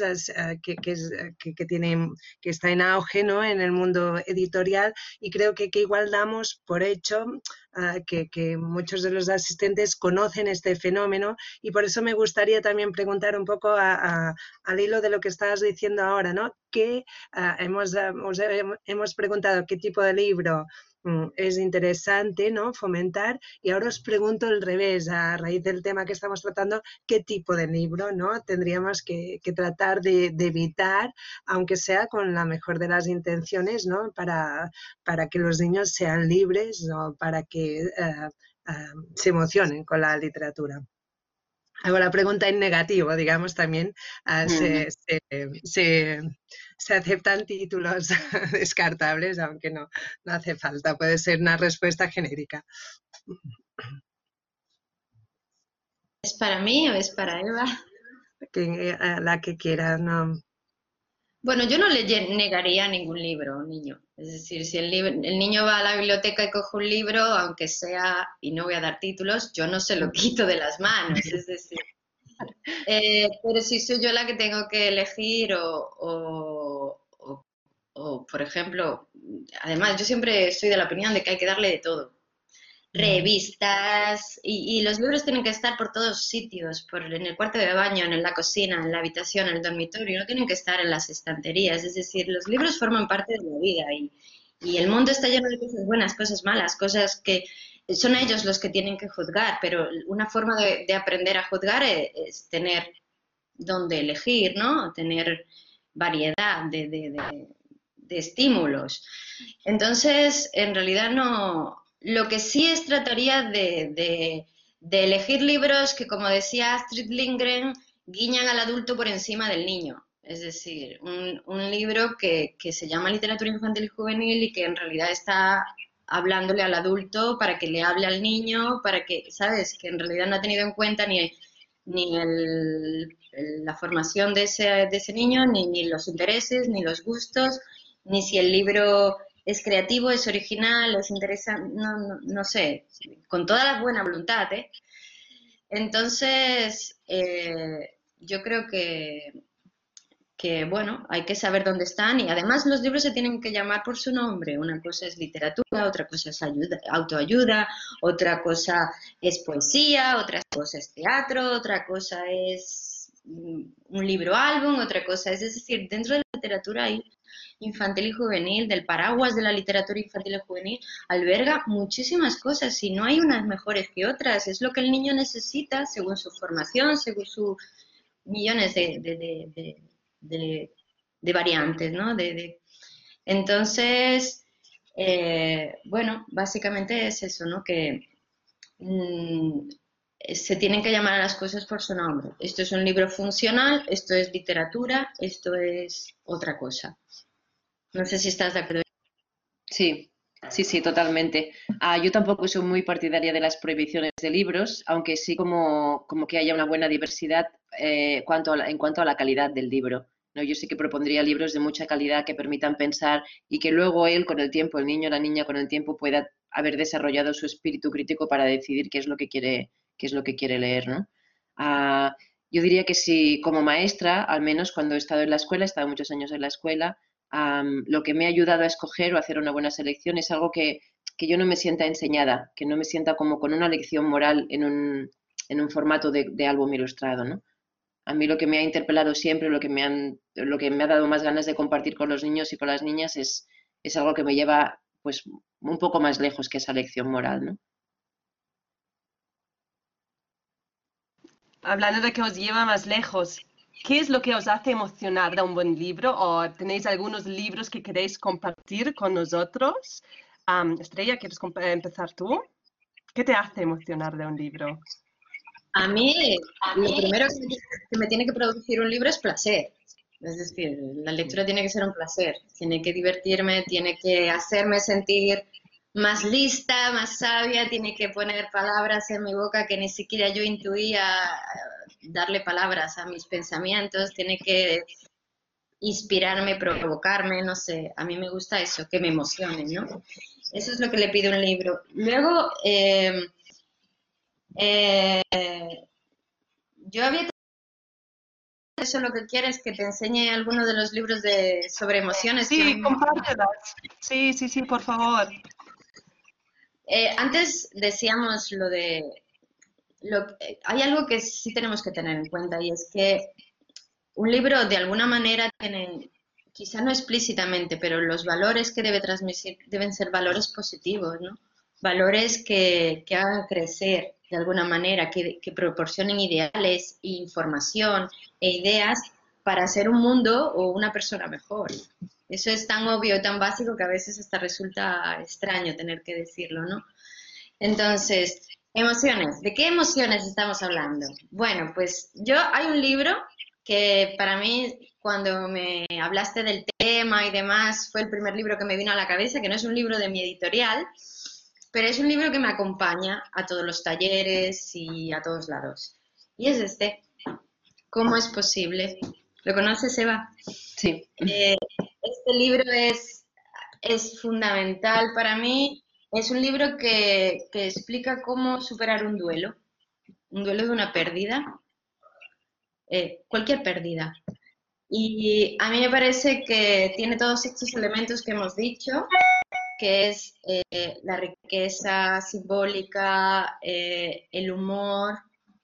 que tiene, que está en auge, ¿no? En el mundo editorial y creo que igual damos por hecho que muchos de los asistentes conocen este fenómeno y por eso me gustaría también preguntar un poco al hilo de lo que estabas diciendo ahora, ¿no? Que hemos preguntado qué tipo de libro es interesante, ¿no? Fomentar y ahora os pregunto al revés, a raíz del tema que estamos tratando, qué tipo de libro, ¿no? Tendríamos que tratar de evitar, aunque sea con la mejor de las intenciones, ¿no? Para que los niños sean libres, ¿no? Para que se emocionen con la literatura. Hago la pregunta en negativo, digamos, también Mm. se aceptan títulos descartables, aunque no hace falta, puede ser una respuesta genérica. ¿Es para mí o es para Eva? La que quiera, no. Bueno, yo no le negaría ningún libro a un niño. Es decir, si el niño va a la biblioteca y coge un libro, aunque sea, y no voy a dar títulos, yo no se lo quito de las manos. Es decir, pero si soy yo la que tengo que elegir por ejemplo, además yo siempre estoy de la opinión de que hay que darle de todo. Revistas y los libros tienen que estar por todos sitios, en el cuarto de baño, en la cocina, en la habitación, en el dormitorio, no tienen que estar en las estanterías. Es decir, los libros forman parte de la vida y el mundo está lleno de cosas buenas, cosas malas, cosas que son ellos los que tienen que juzgar, pero una forma de aprender a juzgar es tener donde elegir, ¿no? Tener variedad de estímulos. Entonces, en realidad no. Lo que sí es trataría de elegir libros que, como decía Astrid Lindgren, guiñan al adulto por encima del niño. Es decir, un libro que se llama Literatura Infantil y Juvenil y que en realidad está hablándole al adulto para que le hable al niño, para que, ¿sabes? Que en realidad no ha tenido en cuenta ni la formación de ese niño, ni los intereses, ni los gustos, ni si el libro es creativo, es original, es interesante, no sé, con toda la buena voluntad, ¿eh? Entonces, yo creo bueno, hay que saber dónde están y además los libros se tienen que llamar por su nombre. Una cosa es literatura, otra cosa es autoayuda, otra cosa es poesía, otra cosa es teatro, otra cosa es un libro álbum, otra cosa es decir, dentro de la literatura infantil y juvenil, del paraguas de la literatura infantil y juvenil, alberga muchísimas cosas y no hay unas mejores que otras. Es lo que el niño necesita según su formación, según sus millones de variantes, ¿no? Entonces, bueno, básicamente es eso, ¿no? Que se tienen que llamar a las cosas por su nombre. Esto es un libro funcional, esto es literatura, esto es otra cosa. No sé si estás de acuerdo. Sí, sí, totalmente. Yo tampoco soy muy partidaria de las prohibiciones de libros, aunque sí como que haya una buena diversidad en cuanto a la calidad del libro, ¿no? Yo sí que propondría libros de mucha calidad que permitan pensar y que luego él con el tiempo, el niño o la niña con el tiempo pueda haber desarrollado su espíritu crítico para decidir qué es lo que quiere leer, ¿no? Yo diría que sí, como maestra, al menos cuando he estado en la escuela, he estado muchos años en la escuela, lo que me ha ayudado a escoger o a hacer una buena selección es algo que yo no me sienta enseñada, que no me sienta como con una lección moral en un formato de álbum ilustrado, ¿no? A mí lo que me ha interpelado siempre, lo que me ha dado más ganas de compartir con los niños y con las niñas es algo que me lleva pues un poco más lejos que esa lección moral, ¿no? Hablando de que os lleva más lejos, ¿qué es lo que os hace emocionar de un buen libro? ¿O tenéis algunos libros que queréis compartir con nosotros? Estrella, ¿quieres empezar tú? ¿Qué te hace emocionar de un libro? A mí, lo primero que me tiene que producir un libro es placer. Es decir, la lectura tiene que ser un placer, tiene que divertirme, tiene que hacerme sentir más lista, más sabia, tiene que poner palabras en mi boca que ni siquiera yo intuía darle palabras a mis pensamientos, tiene que inspirarme, provocarme, no sé, a mí me gusta eso, que me emocione, ¿no? Eso es lo que le pido a un libro. Luego, yo había eso lo que quieres que te enseñe alguno de los libros sobre emociones. Sí, compártelas. Sí, por favor. Antes decíamos hay algo que sí tenemos que tener en cuenta y es que un libro de alguna manera tiene, quizá no explícitamente, pero los valores que debe transmitir deben ser valores positivos, ¿no? Valores que hagan crecer de alguna manera, que proporcionen ideales, información e ideas para hacer un mundo o una persona mejor. Eso es tan obvio, tan básico que a veces hasta resulta extraño tener que decirlo, ¿no? Entonces, emociones. ¿De qué emociones estamos hablando? Bueno, pues hay un libro que para mí, cuando me hablaste del tema y demás, fue el primer libro que me vino a la cabeza, que no es un libro de mi editorial, pero es un libro que me acompaña a todos los talleres y a todos lados. Y es este, ¿Cómo es posible? ¿Lo conoces, Eva? Sí. Este libro es fundamental para mí. Es un libro que explica cómo superar un duelo de una pérdida, cualquier pérdida. Y a mí me parece que tiene todos estos elementos que hemos dicho, que es la riqueza simbólica, el humor,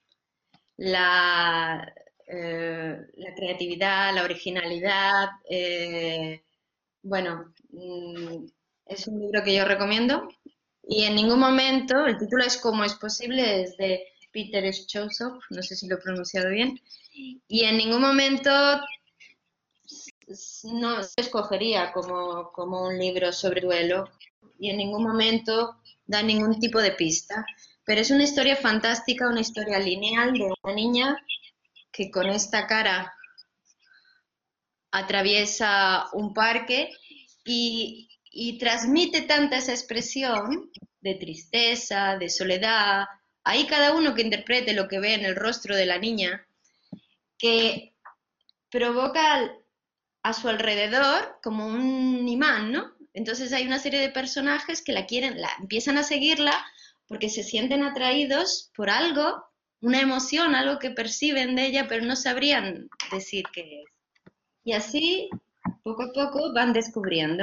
la creatividad, la originalidad. Bueno, es un libro que yo recomiendo y en ningún momento, el título es ¿Cómo es posible? Es de Peter Schodzow, no sé si lo he pronunciado bien, y en ningún momento no se escogería como un libro sobre duelo y en ningún momento da ningún tipo de pista, pero es una historia fantástica, una historia lineal de una niña que con esta cara atraviesa un parque y transmite tanta esa expresión de tristeza, de soledad, ahí cada uno que interprete lo que ve en el rostro de la niña, que provoca a su alrededor como un imán, ¿no? Entonces hay una serie de personajes que empiezan a seguirla porque se sienten atraídos por algo, una emoción, algo que perciben de ella, pero no sabrían decir qué es. Y así, poco a poco, van descubriendo.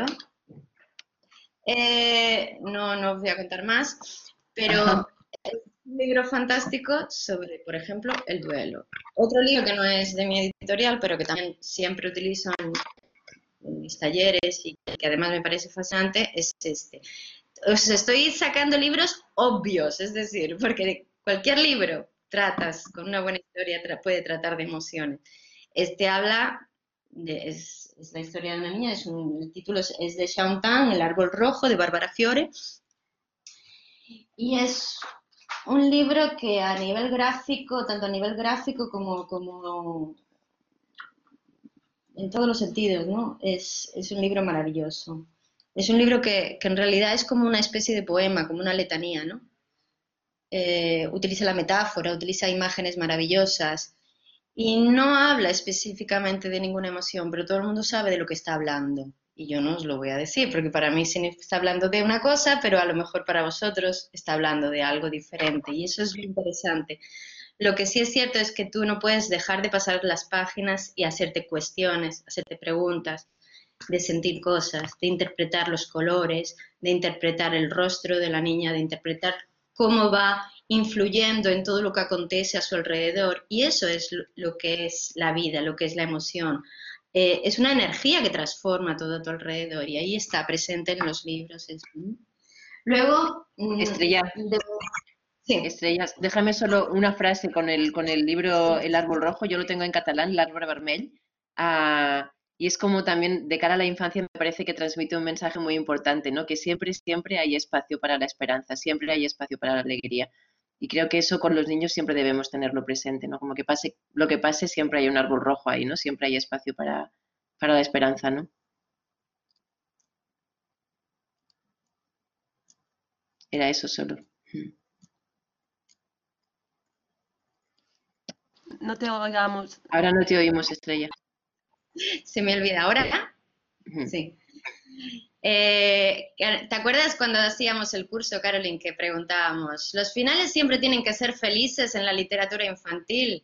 No os voy a contar más, pero es un libro fantástico sobre, por ejemplo, el duelo. Otro libro que no es de mi editorial, pero que también siempre utilizo en mis talleres y que además me parece fascinante, es este. Os estoy sacando libros obvios, es decir, porque cualquier libro tratas con una buena historia puede tratar de emociones. Este habla, es la historia de una niña, el título es de Shaun Tan, El árbol rojo, de Bárbara Fiore, y es un libro que a nivel gráfico, tanto a nivel gráfico como en todos los sentidos, ¿no? Es un libro maravilloso. Es un libro que en realidad es como una especie de poema, como una letanía, ¿no? Utiliza la metáfora, utiliza imágenes maravillosas y no habla específicamente de ninguna emoción, pero todo el mundo sabe de lo que está hablando. Y yo no os lo voy a decir, porque para mí sí está hablando de una cosa, pero a lo mejor para vosotros está hablando de algo diferente. Y eso es lo interesante. Lo que sí es cierto es que tú no puedes dejar de pasar las páginas y hacerte cuestiones, hacerte preguntas, de sentir cosas, de interpretar los colores, de interpretar el rostro de la niña, de interpretar cómo va influyendo en todo lo que acontece a su alrededor. Y eso es lo que es la vida, lo que es la emoción. Es una energía que transforma todo a tu alrededor y ahí está presente en los libros. Luego, Estrella, sí. Estrellas, déjame solo una frase con el libro El árbol rojo, yo lo tengo en catalán, El árbol vermell, y es como también de cara a la infancia me parece que transmite un mensaje muy importante, ¿no? Que siempre, siempre hay espacio para la esperanza, siempre hay espacio para la alegría. Y creo que eso con los niños siempre debemos tenerlo presente, ¿no? Como que pase lo que pase, siempre hay un árbol rojo ahí, ¿no? Siempre hay espacio para la esperanza, ¿no? Era eso solo. No te oigamos. Ahora no te oímos, Estrella. Se me olvida. ¿Ahora? Sí. ¿Te acuerdas cuando hacíamos el curso, Caroline, que preguntábamos, ¿los finales siempre tienen que ser felices en la literatura infantil?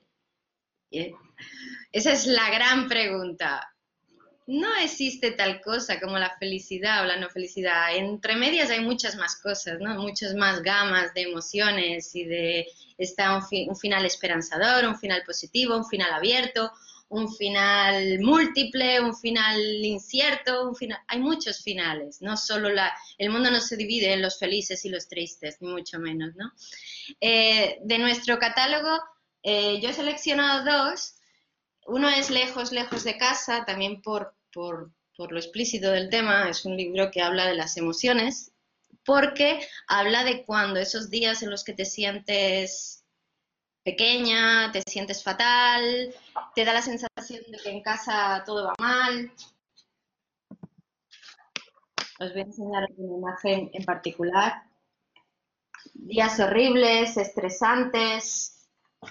Esa es la gran pregunta. No existe tal cosa como la felicidad o la no felicidad. Entre medias hay muchas más cosas, ¿no? Muchas más gamas de emociones está un final esperanzador, un final positivo, un final abierto, un final múltiple, un final incierto, hay muchos finales, no solo el mundo no se divide en los felices y los tristes, ni mucho menos, ¿no? De nuestro catálogo, yo he seleccionado dos. Uno es Lejos, lejos de casa, también por lo explícito del tema. Es un libro que habla de las emociones, porque habla de cuando esos días en los que te sientes pequeña, te sientes fatal, te da la sensación de que en casa todo va mal. Os voy a enseñar una imagen en particular. Días horribles, estresantes,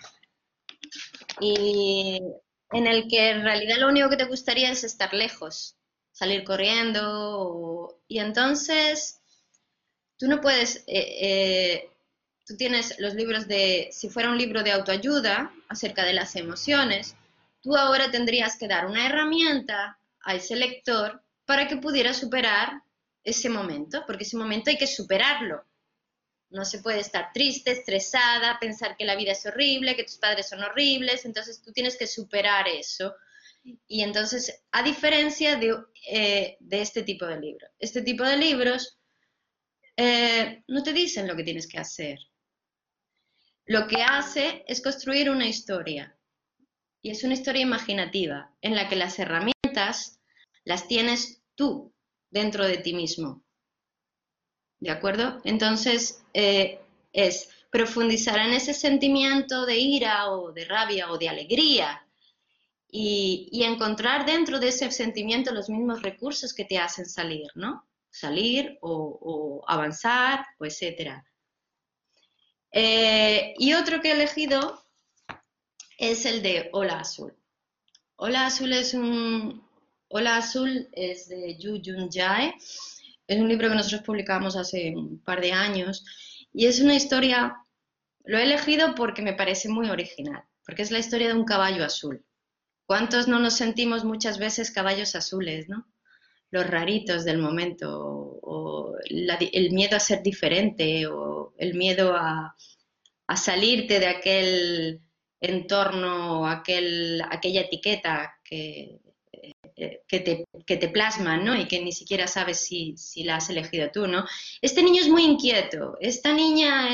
y en el que en realidad lo único que te gustaría es estar lejos, salir corriendo, y entonces tú no puedes, tú tienes los libros si fuera un libro de autoayuda acerca de las emociones, tú ahora tendrías que dar una herramienta a ese lector para que pudiera superar ese momento, porque ese momento hay que superarlo. No se puede estar triste, estresada, pensar que la vida es horrible, que tus padres son horribles, entonces tú tienes que superar eso. Y entonces, a diferencia de este tipo de libros, este tipo de libros no te dicen lo que tienes que hacer. Lo que hace es construir una historia, y es una historia imaginativa, en la que las herramientas las tienes tú dentro de ti mismo. ¿De acuerdo? Entonces, es profundizar en ese sentimiento de ira o de rabia o de alegría y encontrar dentro de ese sentimiento los mismos recursos que te hacen salir, ¿no? Salir o avanzar, o etcétera. Y otro que he elegido es el de Ola Azul. Ola Azul es de Yu Jun Jae. Es un libro que nosotros publicamos hace un par de años y es una historia, lo he elegido porque me parece muy original, porque es la historia de un caballo azul. ¿Cuántos no nos sentimos muchas veces caballos azules, ¿no? Los raritos del momento, o el miedo a ser diferente, o el miedo a salirte de aquel entorno, aquella etiqueta que te plasma, ¿no? Y que ni siquiera sabes si la has elegido tú, ¿no? Este niño es muy inquieto, esta niña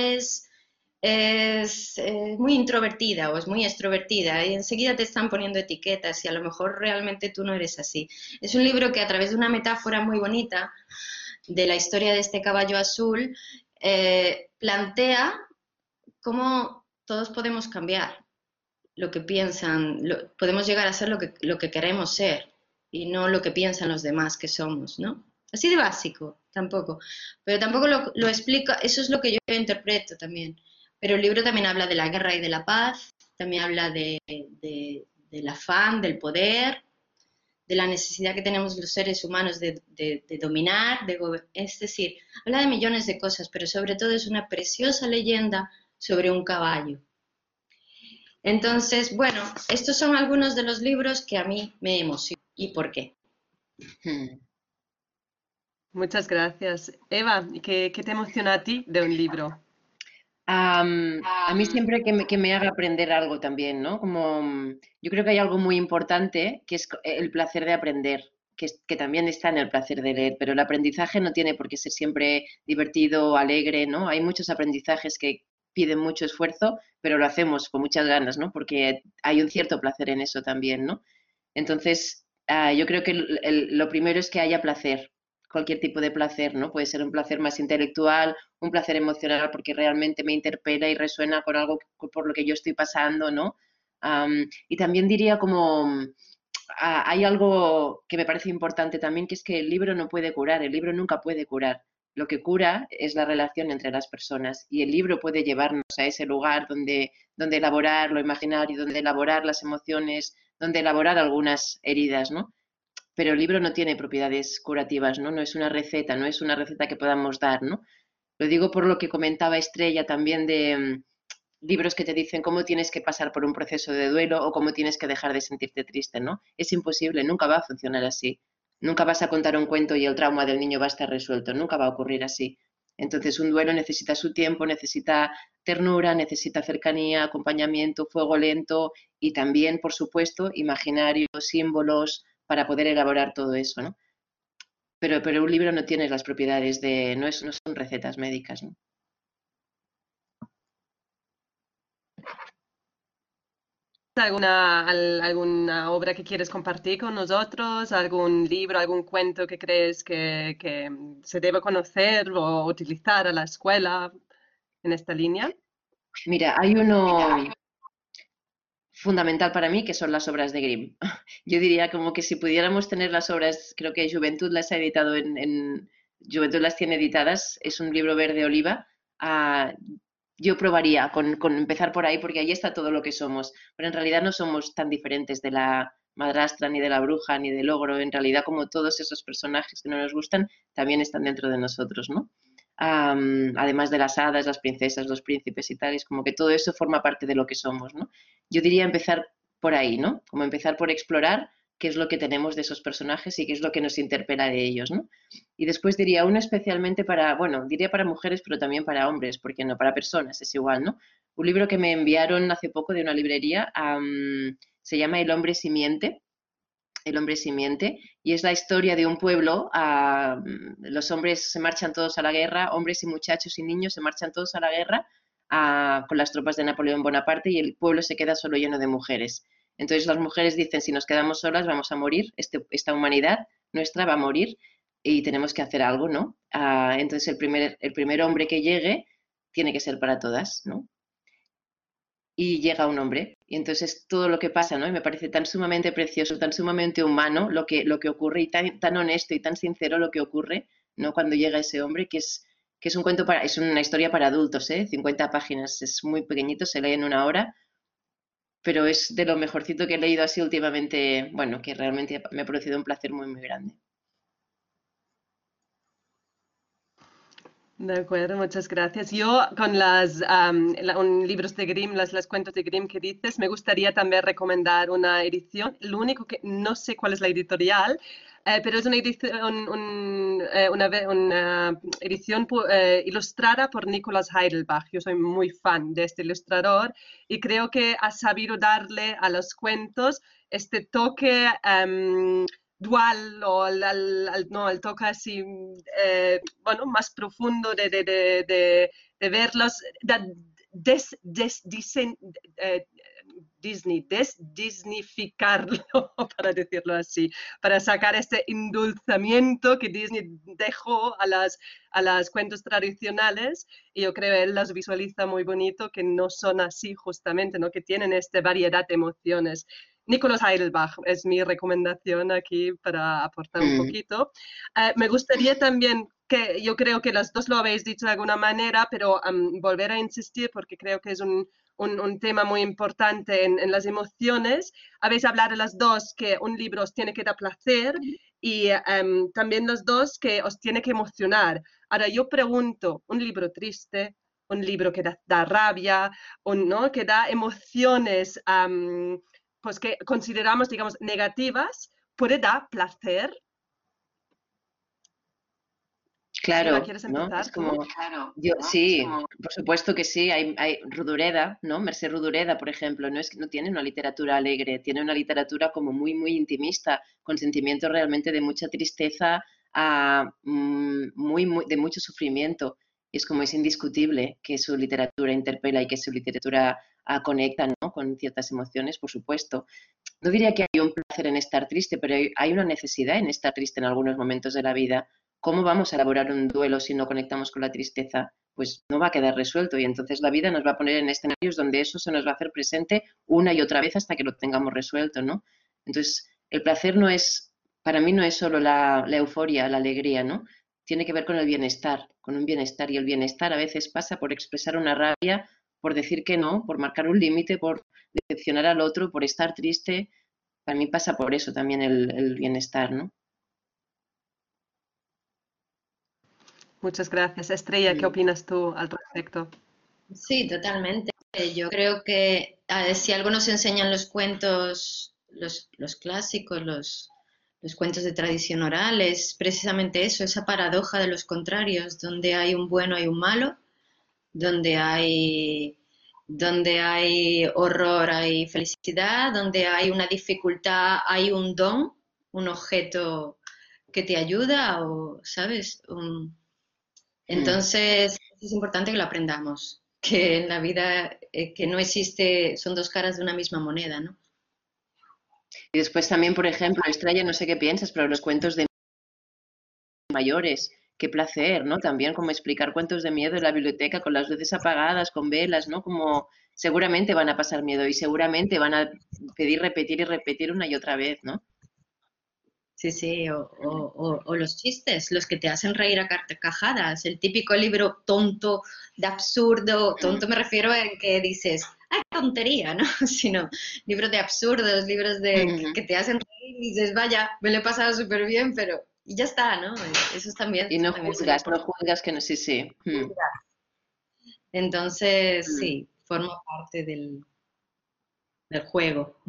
es muy introvertida o es muy extrovertida y enseguida te están poniendo etiquetas y a lo mejor realmente tú no eres así. Es un libro que a través de una metáfora muy bonita de la historia de este caballo azul plantea cómo todos podemos cambiar lo que piensan, podemos llegar a ser lo que queremos ser y no lo que piensan los demás que somos, ¿no? Así de básico, tampoco. Pero tampoco lo explica, eso es lo que yo interpreto también. Pero el libro también habla de la guerra y de la paz, también habla del afán, del poder, de la necesidad que tenemos los seres humanos de dominar, es decir, habla de millones de cosas, pero sobre todo es una preciosa leyenda sobre un caballo. Entonces, bueno, estos son algunos de los libros que a mí me emocionan. ¿Y por qué? Muchas gracias. Eva, ¿qué te emociona a ti de un libro? A mí siempre que me haga aprender algo también, ¿no? Como yo creo que hay algo muy importante que es el placer de aprender, que también está en el placer de leer, pero el aprendizaje no tiene por qué ser siempre divertido, alegre, ¿no? Hay muchos aprendizajes que piden mucho esfuerzo, pero lo hacemos con muchas ganas, ¿no? Porque hay un cierto placer en eso también, ¿no? Entonces, yo creo que lo primero es que haya placer, cualquier tipo de placer, ¿no? Puede ser un placer más intelectual, un placer emocional porque realmente me interpela y resuena con algo por lo que yo estoy pasando, ¿no? Y también diría como hay algo que me parece importante también, que es que el libro no puede curar, el libro nunca puede curar. Lo que cura es la relación entre las personas y el libro puede llevarnos a ese lugar donde elaborar lo imaginario, donde elaborar las emociones, donde elaborar algunas heridas, ¿no? Pero el libro no tiene propiedades curativas, ¿no? No es una receta, no es una receta que podamos dar, ¿no? Lo digo por lo que comentaba Estrella también de libros que te dicen cómo tienes que pasar por un proceso de duelo o cómo tienes que dejar de sentirte triste, ¿no? Es imposible, nunca va a funcionar así. Nunca vas a contar un cuento y el trauma del niño va a estar resuelto, nunca va a ocurrir así. Entonces un duelo necesita su tiempo, necesita ternura, necesita cercanía, acompañamiento, fuego lento y también, por supuesto, imaginarios, símbolos para poder elaborar todo eso, ¿no? Pero un libro no tiene las propiedades no son recetas médicas, ¿no? ¿Alguna obra que quieres compartir con nosotros? ¿Algún libro, algún cuento que crees que se debe conocer o utilizar a la escuela en esta línea? Mira, hay uno fundamental para mí que son las obras de Grimm. Yo diría como que si pudiéramos tener las obras, creo que Juventud las ha editado Juventud las tiene editadas, es un libro verde oliva. Yo probaría con empezar por ahí porque ahí está todo lo que somos, pero en realidad no somos tan diferentes de la madrastra, ni de la bruja, ni del ogro. En realidad, como todos esos personajes que no nos gustan, también están dentro de nosotros, ¿no? Además de las hadas, las princesas, los príncipes y tal, es como que todo eso forma parte de lo que somos, ¿no? Yo diría empezar por ahí, ¿no? Como empezar por explorar qué es lo que tenemos de esos personajes y qué es lo que nos interpela de ellos, ¿no? Y después diría uno especialmente para, bueno, diría para mujeres, pero también para hombres, porque no, para personas es igual, ¿no? Un libro que me enviaron hace poco de una librería, se llama El hombre simiente, el hombre simiente, y es la historia de un pueblo. Los hombres se marchan todos a la guerra, hombres y muchachos y niños se marchan todos a la guerra con las tropas de Napoleón Bonaparte y el pueblo se queda solo lleno de mujeres. Entonces las mujeres dicen, si nos quedamos solas vamos a morir, esta humanidad nuestra va a morir y tenemos que hacer algo, ¿no? Entonces el primer hombre que llegue tiene que ser para todas, ¿no? Y llega un hombre. Y entonces todo lo que pasa, ¿no? Y me parece tan sumamente precioso, tan sumamente humano lo que ocurre y tan honesto y tan sincero lo que ocurre, ¿no? Cuando llega ese hombre, que es un cuento es una historia para adultos, ¿eh? 50 páginas, es muy pequeñito, se lee en una hora, pero es de lo mejorcito que he leído así últimamente, bueno, que realmente me ha producido un placer muy, muy grande. De acuerdo, muchas gracias. Yo con libros de Grimm, las cuentos de Grimm que dices, me gustaría también recomendar una edición. Lo único que no sé cuál es la editorial, pero es una edición, una edición ilustrada por Nicholas Heidelbach. Yo soy muy fan de este ilustrador y creo que ha sabido darle a los cuentos este toque dual o no, el toque así, bueno, más profundo de verlos, eh, desdisnificarlo, para decirlo así, para sacar este endulzamiento que Disney dejó a las cuentos tradicionales, y yo creo que él las visualiza muy bonito, que no son así justamente, ¿no? Que tienen esta variedad de emociones. Nicholas Heidelbach es mi recomendación aquí para aportar un poquito. Me gustaría también, que yo creo que las dos lo habéis dicho de alguna manera, pero volver a insistir porque creo que es un tema muy importante en las emociones. Habéis hablado las dos que un libro os tiene que dar placer y también las dos que os tiene que emocionar. Ahora yo pregunto, ¿un libro triste? ¿Un libro que da rabia? ¿No? Que da emociones pues que consideramos, digamos, negativas, ¿puede dar placer? Shiva, Claro, ¿quieres ¿no? empezar Es tú? como, sí, por supuesto que sí. Hay Rodoreda, ¿no? Mercè Rodoreda, por ejemplo, no tiene una literatura alegre, tiene una literatura como muy, muy intimista, con sentimientos realmente de mucha tristeza, de mucho sufrimiento. Y es como es indiscutible que su literatura interpela y que su literatura conecta, ¿no? Con ciertas emociones, por supuesto. No diría que hay un placer en estar triste, pero hay una necesidad en estar triste en algunos momentos de la vida. ¿Cómo vamos a elaborar un duelo si no conectamos con la tristeza? Pues no va a quedar resuelto y entonces la vida nos va a poner en escenarios donde eso se nos va a hacer presente una y otra vez hasta que lo tengamos resuelto, ¿no? Entonces, el placer no es, para mí no es solo la euforia, la alegría, ¿no? Tiene que ver con el bienestar, con un bienestar, y el bienestar a veces pasa por expresar una rabia, por decir que no, por marcar un límite, por decepcionar al otro, por estar triste. Para mí pasa por eso también el bienestar, ¿no? Muchas gracias. Estrella, ¿qué Mm. opinas tú al respecto? Sí, totalmente. Yo creo que si algo nos enseñan los cuentos, los clásicos, los cuentos de tradición oral, es precisamente eso, esa paradoja de los contrarios, donde hay un bueno hay un malo, donde donde hay horror hay felicidad, donde hay una dificultad hay un don, un objeto que te ayuda, o, ¿sabes? Mm. Entonces, es importante que lo aprendamos, que en la vida que no existe, son dos caras de una misma moneda, ¿no? Y después también, por ejemplo, Estrella, no sé qué piensas, pero los cuentos de mayores, qué placer, ¿no? También como explicar cuentos de miedo en la biblioteca con las luces apagadas, con velas, ¿no? Como seguramente van a pasar miedo y seguramente van a pedir repetir y repetir una y otra vez, ¿no? Sí, sí, o los chistes, los que te hacen reír a carcajadas, el típico libro tonto, de absurdo, tonto me refiero en que dices, ¡ay, tontería!, ¿no? Sino libros de absurdos, libros que te hacen reír y dices, vaya, me lo he pasado súper bien, pero y ya está, ¿no? Eso Y no también son juzgas, no importantes. juzgas que no, sí, sí. Mm. Entonces, Mm. sí, forma parte del juego.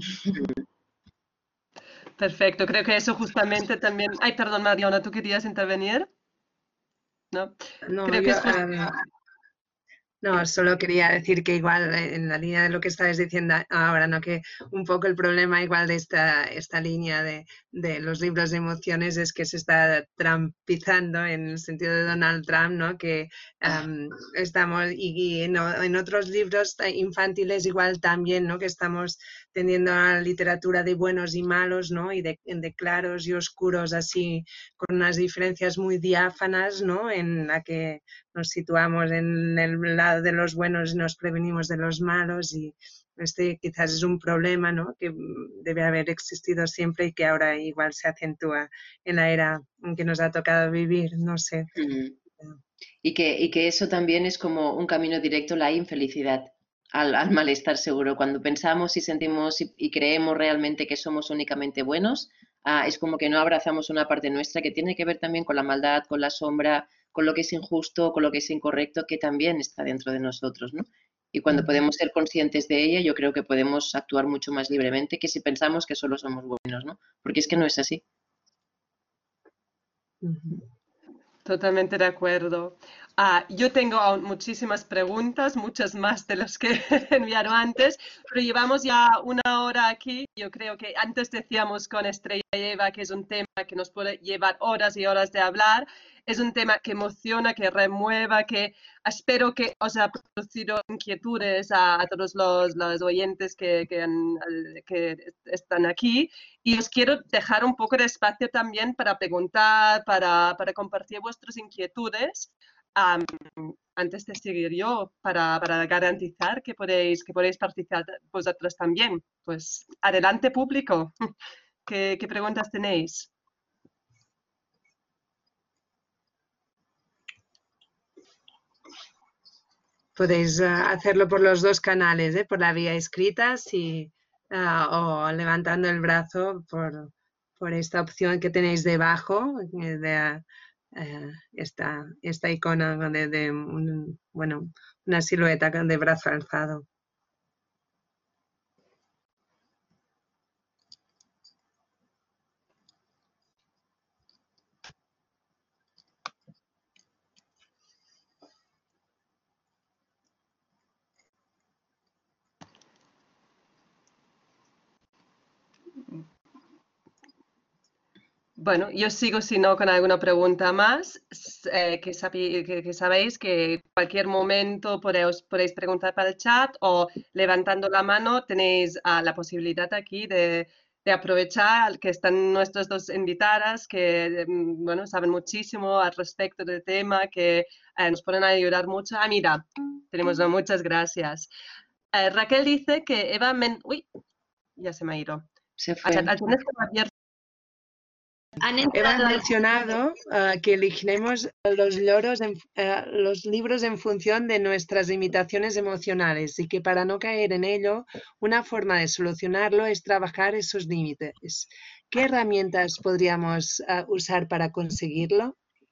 Perfecto, creo que eso justamente también... Ay, perdón, Mariona, ¿tú querías intervenir? ¿No? No, Creo que yo es justo... no, solo quería decir que igual en la línea de lo que estabas diciendo ahora, ¿no? Que un poco el problema igual de esta línea de los libros de emociones es que se está trampizando en el sentido de Donald Trump, ¿no? Que estamos, y en otros libros infantiles igual también, ¿no? Que estamos tendiendo a la literatura de buenos y malos, ¿no? Y de claros y oscuros, así, con unas diferencias muy diáfanas, ¿no? En la que nos situamos en el lado de los buenos y nos prevenimos de los malos, y este quizás es un problema, ¿no? Que debe haber existido siempre y que ahora igual se acentúa en la era en que nos ha tocado vivir, no sé. Mm. Y que eso también es como un camino directo a la infelicidad, al malestar seguro. Cuando pensamos y sentimos y creemos realmente que somos únicamente buenos, es como que no abrazamos una parte nuestra que tiene que ver también con la maldad, con la sombra, con lo que es injusto, con lo que es incorrecto, que también está dentro de nosotros, ¿no? Y cuando podemos ser conscientes de ella, yo creo que podemos actuar mucho más libremente que si pensamos que solo somos buenos, ¿no? Porque es que no es así. Totalmente de acuerdo. Yo tengo aún muchísimas preguntas, muchas más de las que he enviado antes, pero llevamos ya una hora aquí. Yo creo que antes decíamos con Estrella y Eva que es un tema que nos puede llevar horas y horas de hablar. Es un tema que emociona, que remueva, que espero que os ha producido inquietudes a todos los oyentes que están aquí. Y os quiero dejar un poco de espacio también para preguntar, para compartir vuestras inquietudes. Antes de seguir yo, para garantizar que podéis participar vosotros también. Pues adelante, público. ¿Qué preguntas tenéis? Podéis hacerlo por los dos canales, por la vía escrita o levantando el brazo por esta opción que tenéis debajo, de esta icona de una silueta de brazo alzado. Bueno, yo sigo si no con alguna pregunta más, que sabéis que en cualquier momento podéis preguntar para el chat o levantando la mano tenéis la posibilidad aquí de aprovechar que están nuestras dos invitadas que bueno, saben muchísimo al respecto del tema, que nos pueden ayudar mucho. Mira, tenemos muchas gracias. Raquel dice que Eva... Uy, ya se me ha ido. Se fue. Eva ha mencionado que elegiremos los libros en función de nuestras limitaciones emocionales y que para no caer en ello, una forma de solucionarlo es trabajar esos límites. ¿Qué herramientas podríamos usar para conseguirlo?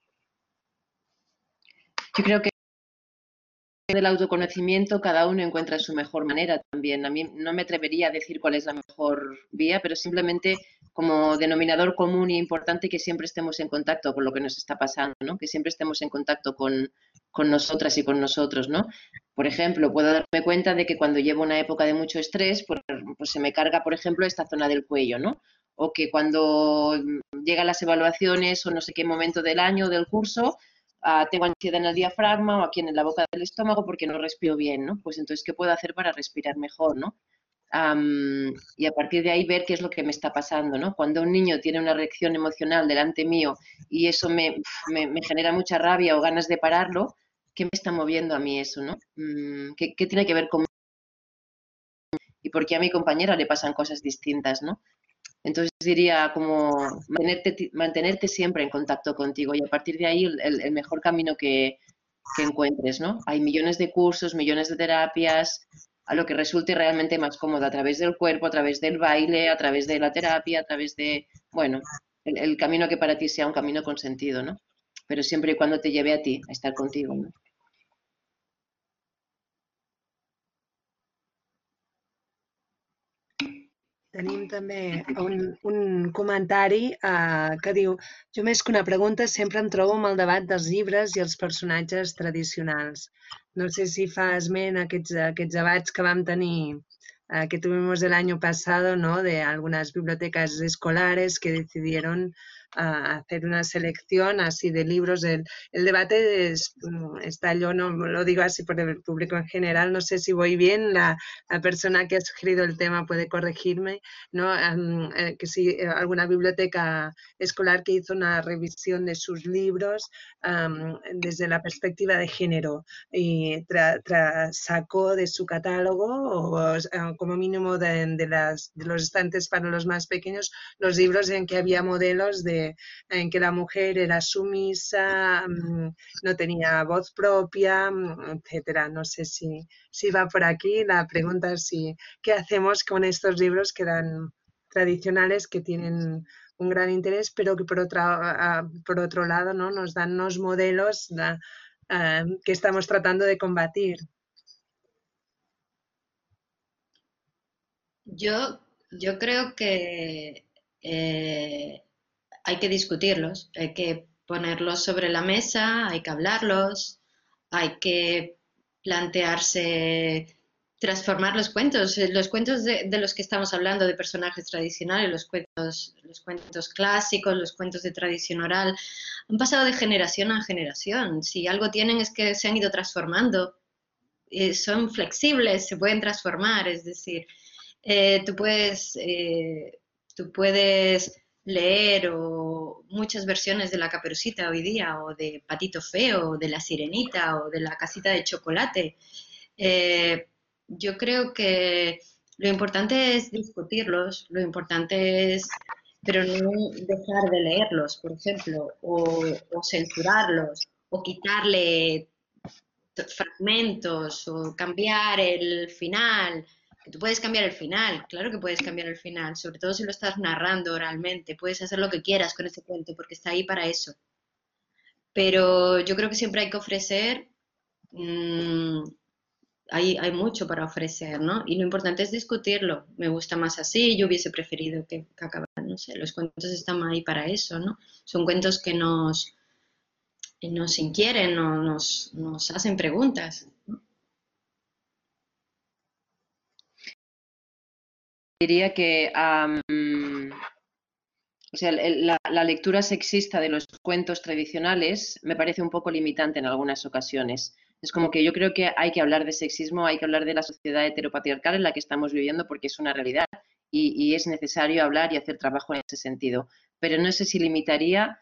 Yo creo que del autoconocimiento cada uno encuentra su mejor manera también. A mí no me atrevería a decir cuál es la mejor vía, pero simplemente como denominador común y importante que siempre estemos en contacto con lo que nos está pasando, ¿no? Que siempre estemos en contacto con nosotras y con nosotros, ¿no? Por ejemplo, puedo darme cuenta de que cuando llevo una época de mucho estrés, pues se me carga, por ejemplo, esta zona del cuello, ¿no? O que cuando llegan las evaluaciones o no sé qué momento del año o del curso, tengo ansiedad en el diafragma o aquí en la boca del estómago porque no respiro bien, ¿no? Pues entonces, ¿qué puedo hacer para respirar mejor, ¿no? Y a partir de ahí ver qué es lo que me está pasando, ¿no? Cuando un niño tiene una reacción emocional delante mío y eso me genera mucha rabia o ganas de pararlo, ¿qué me está moviendo a mí eso, ¿no? ¿Qué tiene que ver conmigo? Y por qué a mi compañera le pasan cosas distintas, ¿no? Entonces diría como mantenerte siempre en contacto contigo y a partir de ahí el mejor camino que encuentres, ¿no? Hay millones de cursos, millones de terapias, a lo que resulte realmente más cómodo, a través del cuerpo, a través del baile, a través de la terapia, a través de, bueno, el camino que para ti sea un camino con sentido, ¿no? Pero siempre y cuando te lleve a ti, a estar contigo, ¿no? Tenim també un comentari que diu: jo més que una pregunta sempre em trobo amb el debat dels llibres i els personatges tradicionals. No sé si fa esment a aquests debats que vam tenir, que tuvimos el año pasado, ¿no? De algunas bibliotecas escolares que decidieron hacer una selección así de libros. El debate está, yo no lo digo así por el público en general, no sé si voy bien, la persona que ha sugerido el tema puede corregirme, ¿no? Que si alguna biblioteca escolar que hizo una revisión de sus libros desde la perspectiva de género y sacó de su catálogo o como mínimo de los estantes para los más pequeños los libros en que había modelos en que la mujer era sumisa, no tenía voz propia, etcétera. No sé si va por aquí. La pregunta es ¿qué hacemos con estos libros que eran tradicionales, que tienen un gran interés, pero que por otro lado, ¿no? Nos dan unos modelos que estamos tratando de combatir. Yo creo que hay que discutirlos, hay que ponerlos sobre la mesa, hay que hablarlos, hay que plantearse transformar los cuentos de los que estamos hablando, de personajes tradicionales, los cuentos clásicos, los cuentos de tradición oral, han pasado de generación a generación. Si algo tienen es que se han ido transformando, son flexibles, se pueden transformar, es decir, tú puedes leer muchas versiones de La Caperucita hoy día, o de Patito Feo, o de La Sirenita, o de La Casita de Chocolate. Yo creo que lo importante es discutirlos, lo importante es, pero no dejar de leerlos, por ejemplo, o censurarlos, o quitarle fragmentos, o cambiar el final. Que tú puedes cambiar el final, claro que puedes cambiar el final, sobre todo si lo estás narrando oralmente, puedes hacer lo que quieras con ese cuento, porque está ahí para eso. Pero yo creo que siempre hay que ofrecer, hay mucho para ofrecer, ¿no? Y lo importante es discutirlo. Me gusta más así, yo hubiese preferido que acabaran, no sé, los cuentos están ahí para eso, ¿no? Son cuentos que nos inquieren, nos hacen preguntas, ¿no? Diría que o sea, la lectura sexista de los cuentos tradicionales me parece un poco limitante en algunas ocasiones. Es como que yo creo que hay que hablar de sexismo, hay que hablar de la sociedad heteropatriarcal en la que estamos viviendo, porque es una realidad y es necesario hablar y hacer trabajo en ese sentido. Pero no sé si limitaría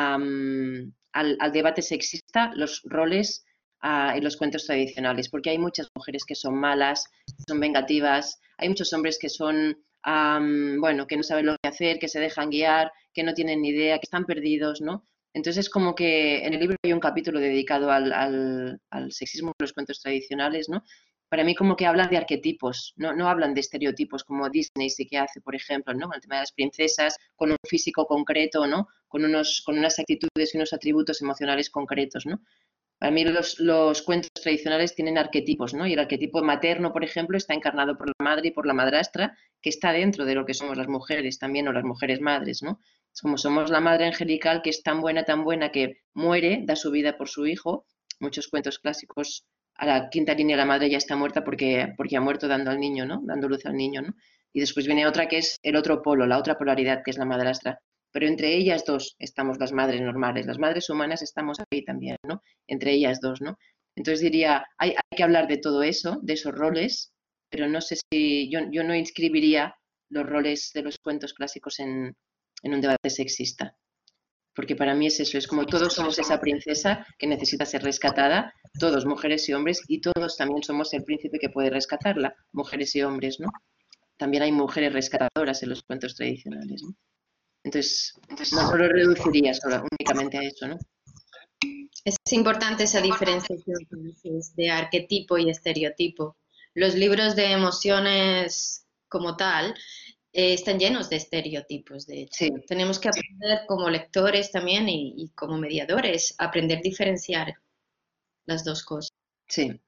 al debate sexista los roles en los cuentos tradicionales, porque hay muchas mujeres que son malas, que son vengativas, hay muchos hombres que son bueno, que no saben lo que hacer, que se dejan guiar, que no tienen ni idea, que están perdidos, ¿no? Entonces es como que en el libro hay un capítulo dedicado al sexismo de los cuentos tradicionales, ¿no? Para mí como que hablan de arquetipos, no hablan de estereotipos como Disney sí que hace, por ejemplo, ¿no? Con el tema de las princesas, con un físico concreto, ¿no? Con unas actitudes y unos atributos emocionales concretos, ¿no? Para mí los cuentos tradicionales tienen arquetipos, ¿no? Y el arquetipo materno, por ejemplo, está encarnado por la madre y por la madrastra, que está dentro de lo que somos las mujeres también, o las mujeres madres, ¿no? Es como somos la madre angelical, que es tan buena, que muere, da su vida por su hijo. Muchos cuentos clásicos, a la quinta línea la madre ya está muerta porque ha muerto dando al niño, ¿no? Dando luz al niño, ¿no? Y después viene otra que es el otro polo, la otra polaridad, que es la madrastra. Pero entre ellas dos estamos las madres normales, las madres humanas estamos ahí también, ¿no? Entre ellas dos, ¿no? Entonces diría, hay que hablar de todo eso, de esos roles, pero no sé si yo no inscribiría los roles de los cuentos clásicos en un debate sexista, porque para mí es eso, es como todos somos esa princesa que necesita ser rescatada, todos, mujeres y hombres, y todos también somos el príncipe que puede rescatarla, mujeres y hombres, ¿no? También hay mujeres rescatadoras en los cuentos tradicionales, ¿no? Entonces no lo reduciría únicamente a eso, ¿no? Es importante esa diferenciación que dices de arquetipo y estereotipo. Los libros de emociones como tal están llenos de estereotipos, de hecho. Sí. Tenemos que aprender como lectores también y como mediadores, aprender a diferenciar las dos cosas. Sí.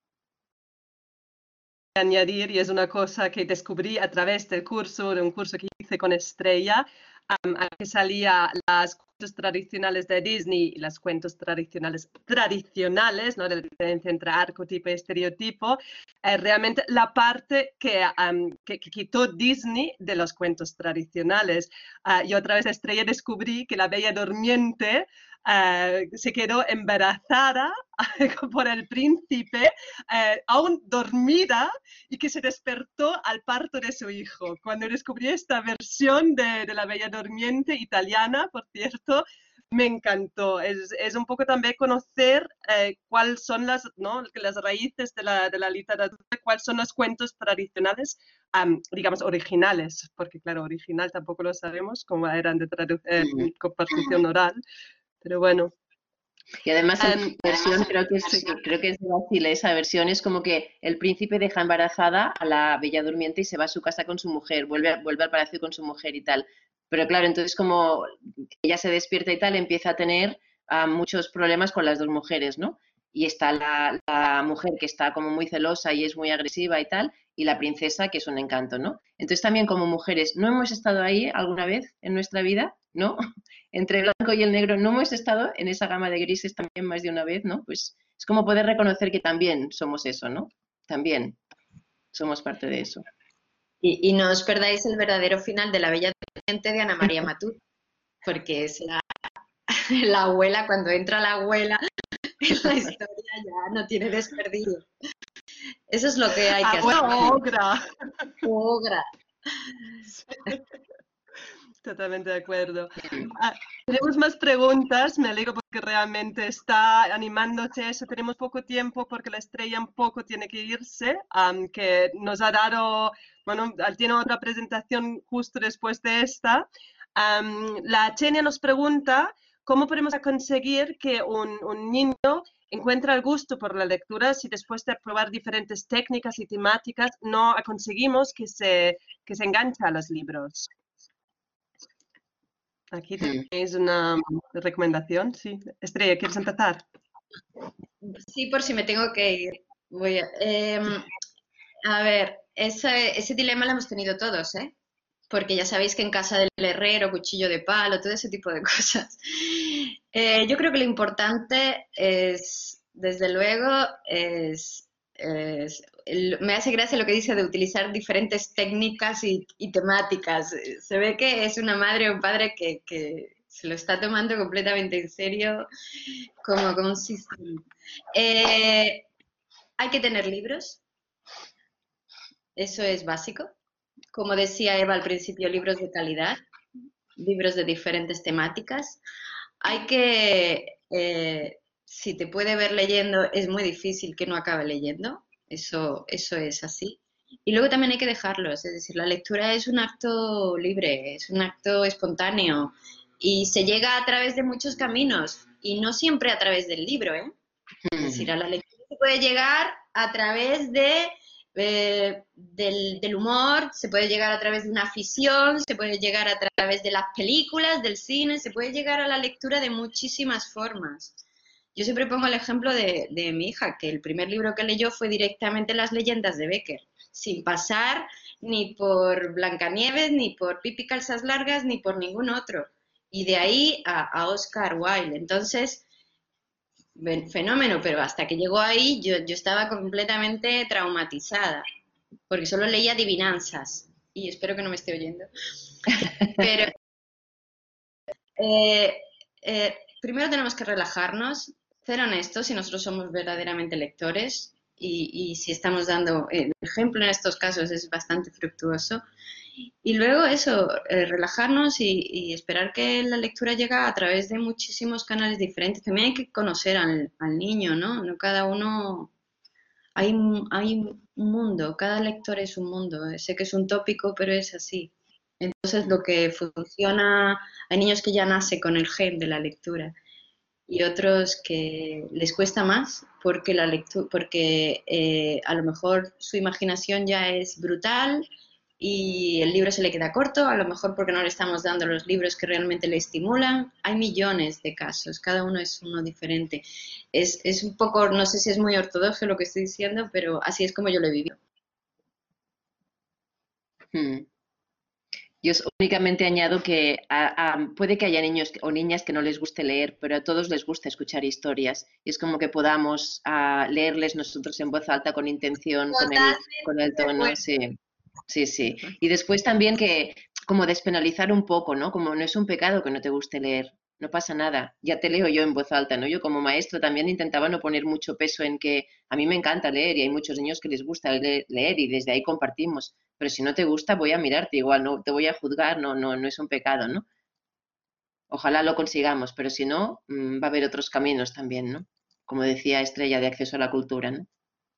Añadir, y es una cosa que descubrí a través del curso, de un curso que hice con Estrella, que salía las cuentos tradicionales de Disney y las cuentos tradicionales, ¿no? La diferencia entre arquetipo y estereotipo, realmente la parte que quitó Disney de los cuentos tradicionales. Yo a través de Estrella descubrí que la Bella Durmiente se quedó embarazada por el príncipe, aún dormida, y que se despertó al parto de su hijo. Cuando descubrí esta versión de la Bella Durmiente italiana, por cierto, me encantó. Es un poco también conocer cuáles son las raíces de la literatura, cuáles son los cuentos tradicionales, digamos, originales, porque claro, original tampoco lo sabemos, como eran de compartición oral, pero bueno. Y además en la versión creo que es de Basile, esa versión es como que el príncipe deja embarazada a la Bella Durmiente y se va a su casa con su mujer, vuelve al palacio con su mujer y tal. Pero claro, entonces como ella se despierta y tal, empieza a tener muchos problemas con las dos mujeres, ¿no? Y está la mujer que está como muy celosa y es muy agresiva y tal, y la princesa que es un encanto, ¿no? Entonces también como mujeres, ¿no hemos estado ahí alguna vez en nuestra vida? ¿No? Entre el blanco y el negro, ¿no hemos estado en esa gama de grises también más de una vez? ¿No? Pues es como poder reconocer que también somos eso, ¿no? También somos parte de eso. Y no os perdáis el verdadero final de La Bella Durmiente de Ana María Matú, porque es la abuela, cuando entra la abuela en la historia ya no tiene desperdicio. Eso es lo que hay que hacer. Abuela ogra. Ogra. Totalmente de acuerdo. Tenemos más preguntas, me alegro porque realmente está animándose eso. Tenemos poco tiempo porque la estrella un poco tiene que irse, que nos ha dado, bueno, tiene otra presentación justo después de esta. La Chenia nos pregunta cómo podemos conseguir que un niño encuentre el gusto por la lectura si después de probar diferentes técnicas y temáticas no conseguimos que se enganche a los libros. Aquí tenéis una recomendación, sí. Estrella, ¿quieres empezar? Sí, por si me tengo que ir. A ver, ese dilema lo hemos tenido todos, ¿eh? Porque ya sabéis que en casa del herrero, cuchillo de palo, todo ese tipo de cosas. Yo creo que lo importante es, desde luego, me hace gracia lo que dice de utilizar diferentes técnicas y temáticas. Se ve que es una madre o un padre que se lo está tomando completamente en serio, como un sistema. Hay que tener libros, eso es básico. Como decía Eva al principio, libros de calidad, libros de diferentes temáticas. Hay que, si te puede ver leyendo, es muy difícil que no acabe leyendo, eso es así. Y luego también hay que dejarlos, es decir, la lectura es un acto libre, es un acto espontáneo y se llega a través de muchos caminos y no siempre a través del libro, ¿eh? Es decir, a la lectura se puede llegar a través del humor, se puede llegar a través de una afición, se puede llegar a través de las películas, del cine, se puede llegar a la lectura de muchísimas formas. Yo siempre pongo el ejemplo de mi hija, que el primer libro que leyó fue directamente Las leyendas de Becker, sin pasar ni por Blancanieves, ni por Pipi Calzas Largas, ni por ningún otro. Y de ahí a Oscar Wilde. Entonces, fenómeno, pero hasta que llegó ahí yo estaba completamente traumatizada, porque solo leía adivinanzas, y espero que no me esté oyendo. Pero primero tenemos que relajarnos, ser honestos si nosotros somos verdaderamente lectores, y si estamos dando ejemplo en estos casos es bastante fructuoso. Y luego eso, relajarnos y esperar que la lectura llega a través de muchísimos canales diferentes. También hay que conocer al niño, ¿no? No cada uno, hay un mundo, cada lector es un mundo. Sé que es un tópico, pero es así. Entonces lo que funciona, hay niños que ya nacen con el gen de la lectura y otros que les cuesta más porque a lo mejor su imaginación ya es brutal y el libro se le queda corto, a lo mejor porque no le estamos dando los libros que realmente le estimulan. Hay millones de casos, cada uno es uno diferente. Es un poco, no sé si es muy ortodoxo lo que estoy diciendo, pero así es como yo lo he vivido. Yo únicamente añado que puede que haya niños o niñas que no les guste leer, pero a todos les gusta escuchar historias. Y es como que podamos leerles nosotros en voz alta con intención, con el tono, sí. Sí, sí. Y después también que como despenalizar un poco, ¿no? Como no es un pecado que no te guste leer, no pasa nada. Ya te leo yo en voz alta, ¿no? Yo como maestro también intentaba no poner mucho peso en que a mí me encanta leer y hay muchos niños que les gusta leer y desde ahí compartimos. Pero si no te gusta, voy a mirarte igual, no te voy a juzgar, no es un pecado, ¿no? Ojalá lo consigamos, pero si no, va a haber otros caminos también, ¿no? Como decía Estrella, de acceso a la cultura, ¿no?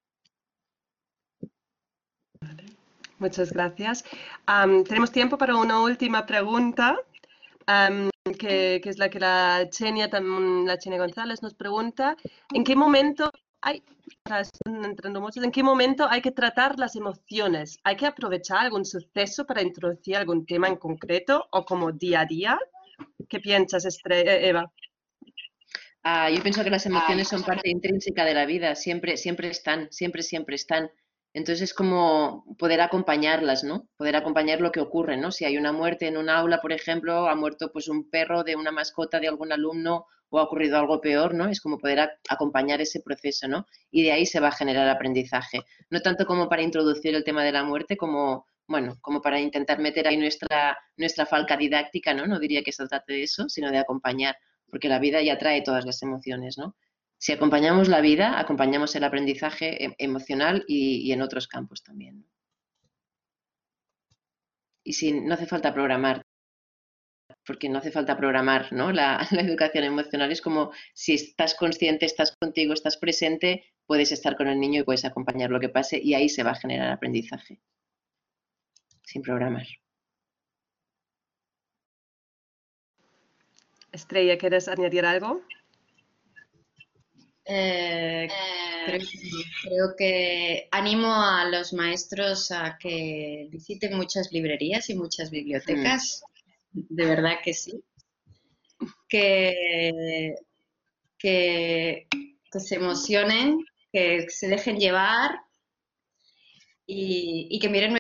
Muchas gracias. Tenemos tiempo para una última pregunta, que es la que la Chenia González nos pregunta. ¿En qué momento... ¡Ay! ¿en qué momento hay que tratar las emociones? ¿Hay que aprovechar algún suceso para introducir algún tema en concreto o como día a día? ¿Qué piensas, Eva? Yo pienso que las emociones son parte intrínseca de la vida, siempre, siempre están, siempre, siempre están. Entonces es como poder acompañarlas, ¿no? Poder acompañar lo que ocurre, ¿no? Si hay una muerte en un aula, por ejemplo, ha muerto pues un perro de una mascota de algún alumno o ha ocurrido algo peor, ¿no? Es como poder acompañar ese proceso, ¿no? Y de ahí se va a generar aprendizaje. No tanto como para introducir el tema de la muerte, como, bueno, como para intentar meter ahí nuestra falca didáctica, ¿no? No diría que se trate de eso, sino de acompañar, porque la vida ya trae todas las emociones, ¿no? Si acompañamos la vida, acompañamos el aprendizaje emocional y en otros campos también, ¿no? Y no hace falta programar, porque no hace falta programar, ¿no? La educación emocional es como si estás consciente, estás contigo, estás presente, puedes estar con el niño y puedes acompañar lo que pase y ahí se va a generar aprendizaje, sin programar. Estrella, ¿quieres añadir algo? Creo que animo a los maestros a que visiten muchas librerías y muchas bibliotecas, de verdad que sí, que se emocionen, que se dejen llevar y que miren.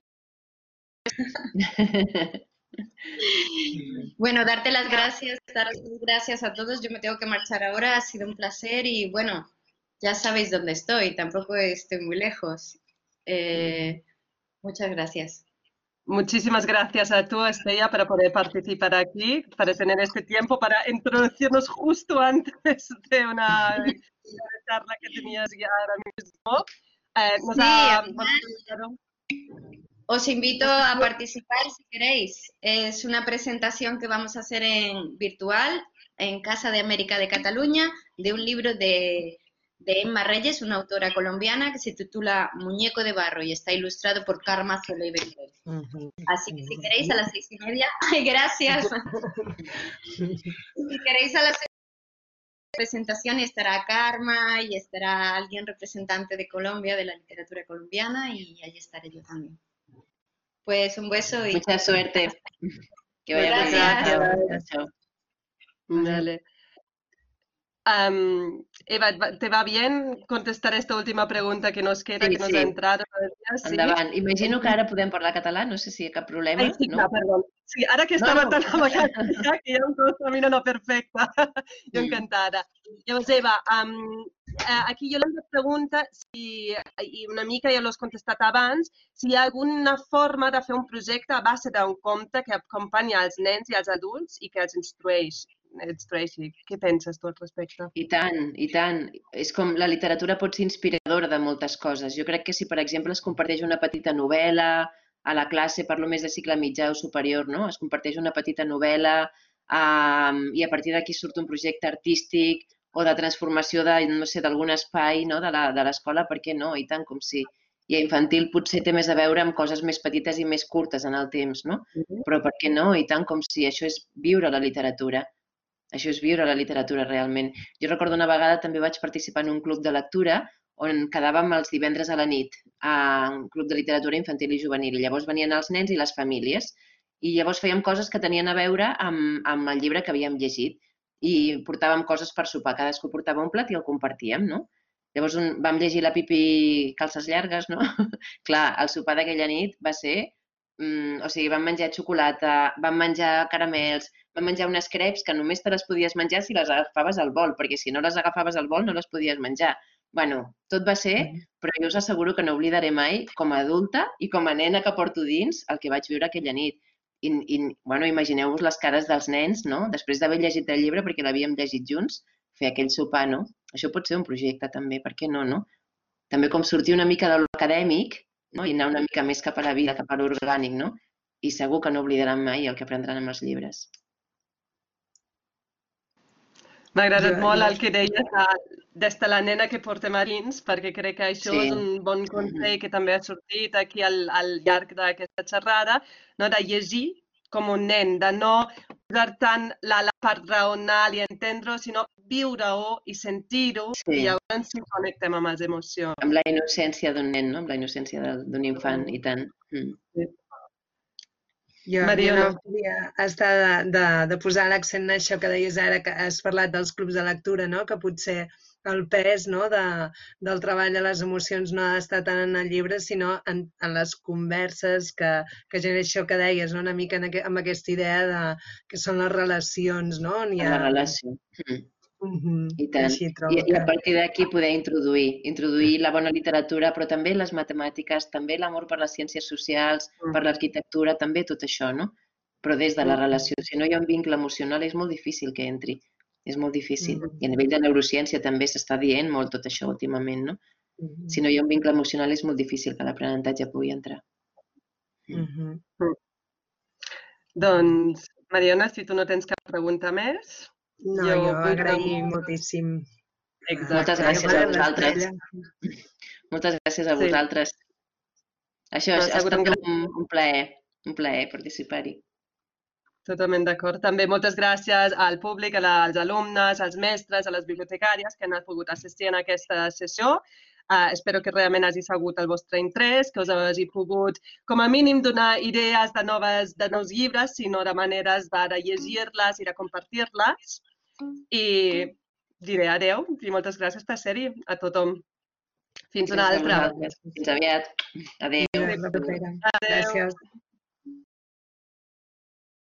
Bueno, darte las gracias, daros las gracias a todos. Yo me tengo que marchar ahora, ha sido un placer y bueno, ya sabéis dónde estoy, tampoco estoy muy lejos. Muchas gracias. Muchísimas gracias a tú, Estrella, para poder participar aquí, para tener este tiempo, para introducirnos justo antes de una charla que tenías ya ahora mismo. Os invito a participar si queréis. Es una presentación que vamos a hacer en virtual en Casa de América de Cataluña de un libro de Emma Reyes, una autora colombiana que se titula Muñeco de barro y está ilustrado por Karma Soleiber. Así que si queréis a las 6:30, ¡ay, gracias! Si queréis a las 6:30 presentación estará Karma y estará alguien representante de Colombia, de la literatura colombiana y ahí estaré yo también. Pues un beso y mucha suerte. Que vaya muy bien. Chao. Dale. Eva, ¿te va bien contestar esta última pregunta que nos queda, que nos ha entrado? Sí? Endavant. Imagino que ara podem parlar català, no sé si hi ha cap problema. Ai, sí, no? clar, perdó. Sí, ara que estava tan amagada que ja em domino, no, perfecte. Jo encantada. Llavors, Eva, aquí Yolanda pregunta, i una mica ja l'has contestat abans, si hi ha alguna forma de fer un projecte a base d'un conte que acompanya els nens i els adults i que els instrueixi. Què penses tu al respecte? I tant, i tant. És com la literatura pot ser inspiradora de moltes coses. Jo crec que si, per exemple, es comparteix una petita novel·la a la classe, parlo més de cicle mitjà o superior, no? Es comparteix una petita novel·la i a partir d'aquí surt un projecte artístic o de transformació de, no sé, d'algun espai, no? de l'escola, per què no? I tant, com si... I a infantil potser té més a veure amb coses més petites i més curtes en el temps, no? Però per què no? I tant, com si això és viure la literatura. Això és viure la literatura realment. Jo recordo una vegada també vaig participar en un club de lectura on quedàvem els divendres a la nit, a un club de literatura infantil i juvenil. Llavors venien els nens i les famílies i llavors fèiem coses que tenien a veure amb el llibre que havíem llegit i portàvem coses per sopar. Cadascú portava un plat i el compartíem, no? Llavors vam llegir La Pipi calces llargues, no? Clar, el sopar d'aquella nit va ser... o sigui, vam menjar xocolata, vam menjar caramels, vam menjar unes crepes que només te les podies menjar si les agafaves al bol, perquè si no les agafaves al bol no les podies menjar. Bueno, tot va ser, però jo us asseguro que no oblidaré mai, com a adulta i com a nena que porto dins, el que vaig viure aquella nit. Bueno, imagineu-vos les cares dels nens, no? Després d'haver llegit el llibre, perquè l'havíem llegit junts, fer aquell sopar, no? Això pot ser un projecte també, per què no, no? També com sortir una mica de l'acadèmic, no? I anar una mica més cap a la vida, cap a l'orgànic, no? I segur que no oblidaran mai el que aprendran amb els llibres. M'ha agradat molt el que deies des de la nena que porta marins, perquè crec que això és un bon consell que també ha sortit aquí al llarg d'aquesta xerrada, de llegir com un nen, de no usar tant la part raonal i entendre-ho, sinó viure-ho i sentir-ho, i llavors sí connectem amb les emocions. Amb la innocència d'un nen, no? Amb la innocència d'un infant, i tant. Jo no podia estar de posar l'accent en això que deies ara, que has parlat dels clubs de lectura, no? Que potser el pes del treball de les emocions no ha d'estar tant en el llibre, sinó en les converses que genera això que deies, una mica amb aquesta idea que són les relacions, no? La relació. I tant. I a partir d'aquí poder introduir la bona literatura, però també les matemàtiques, també l'amor per les ciències socials, per l'arquitectura, també tot això, no? Però des de la relació. Si no hi ha un vincle emocional és molt difícil que entri. És molt difícil. I a nivell de neurociència també s'està dient molt tot això últimament, no? Si no hi ha un vincle emocional és molt difícil que l'aprenentatge pugui entrar. Doncs, Mariona, si tu no tens cap pregunta més... No, jo agraïm moltíssim. Moltes gràcies a vosaltres. Moltes gràcies a vosaltres. Això ha estat un plaer participar-hi. Totalment d'acord. També moltes gràcies al públic, als alumnes, als mestres, a les bibliotecàries que han pogut assistir a aquesta sessió. Espero que realment hagi sigut el vostre interès, que us hagi pogut, com a mínim, donar idees de nous llibres, sinó de maneres de llegir-les i de compartir-les. I diré adeu i moltes gràcies per ser-hi a tothom. Fins una altra. Fins aviat. Adeu. Gràcies.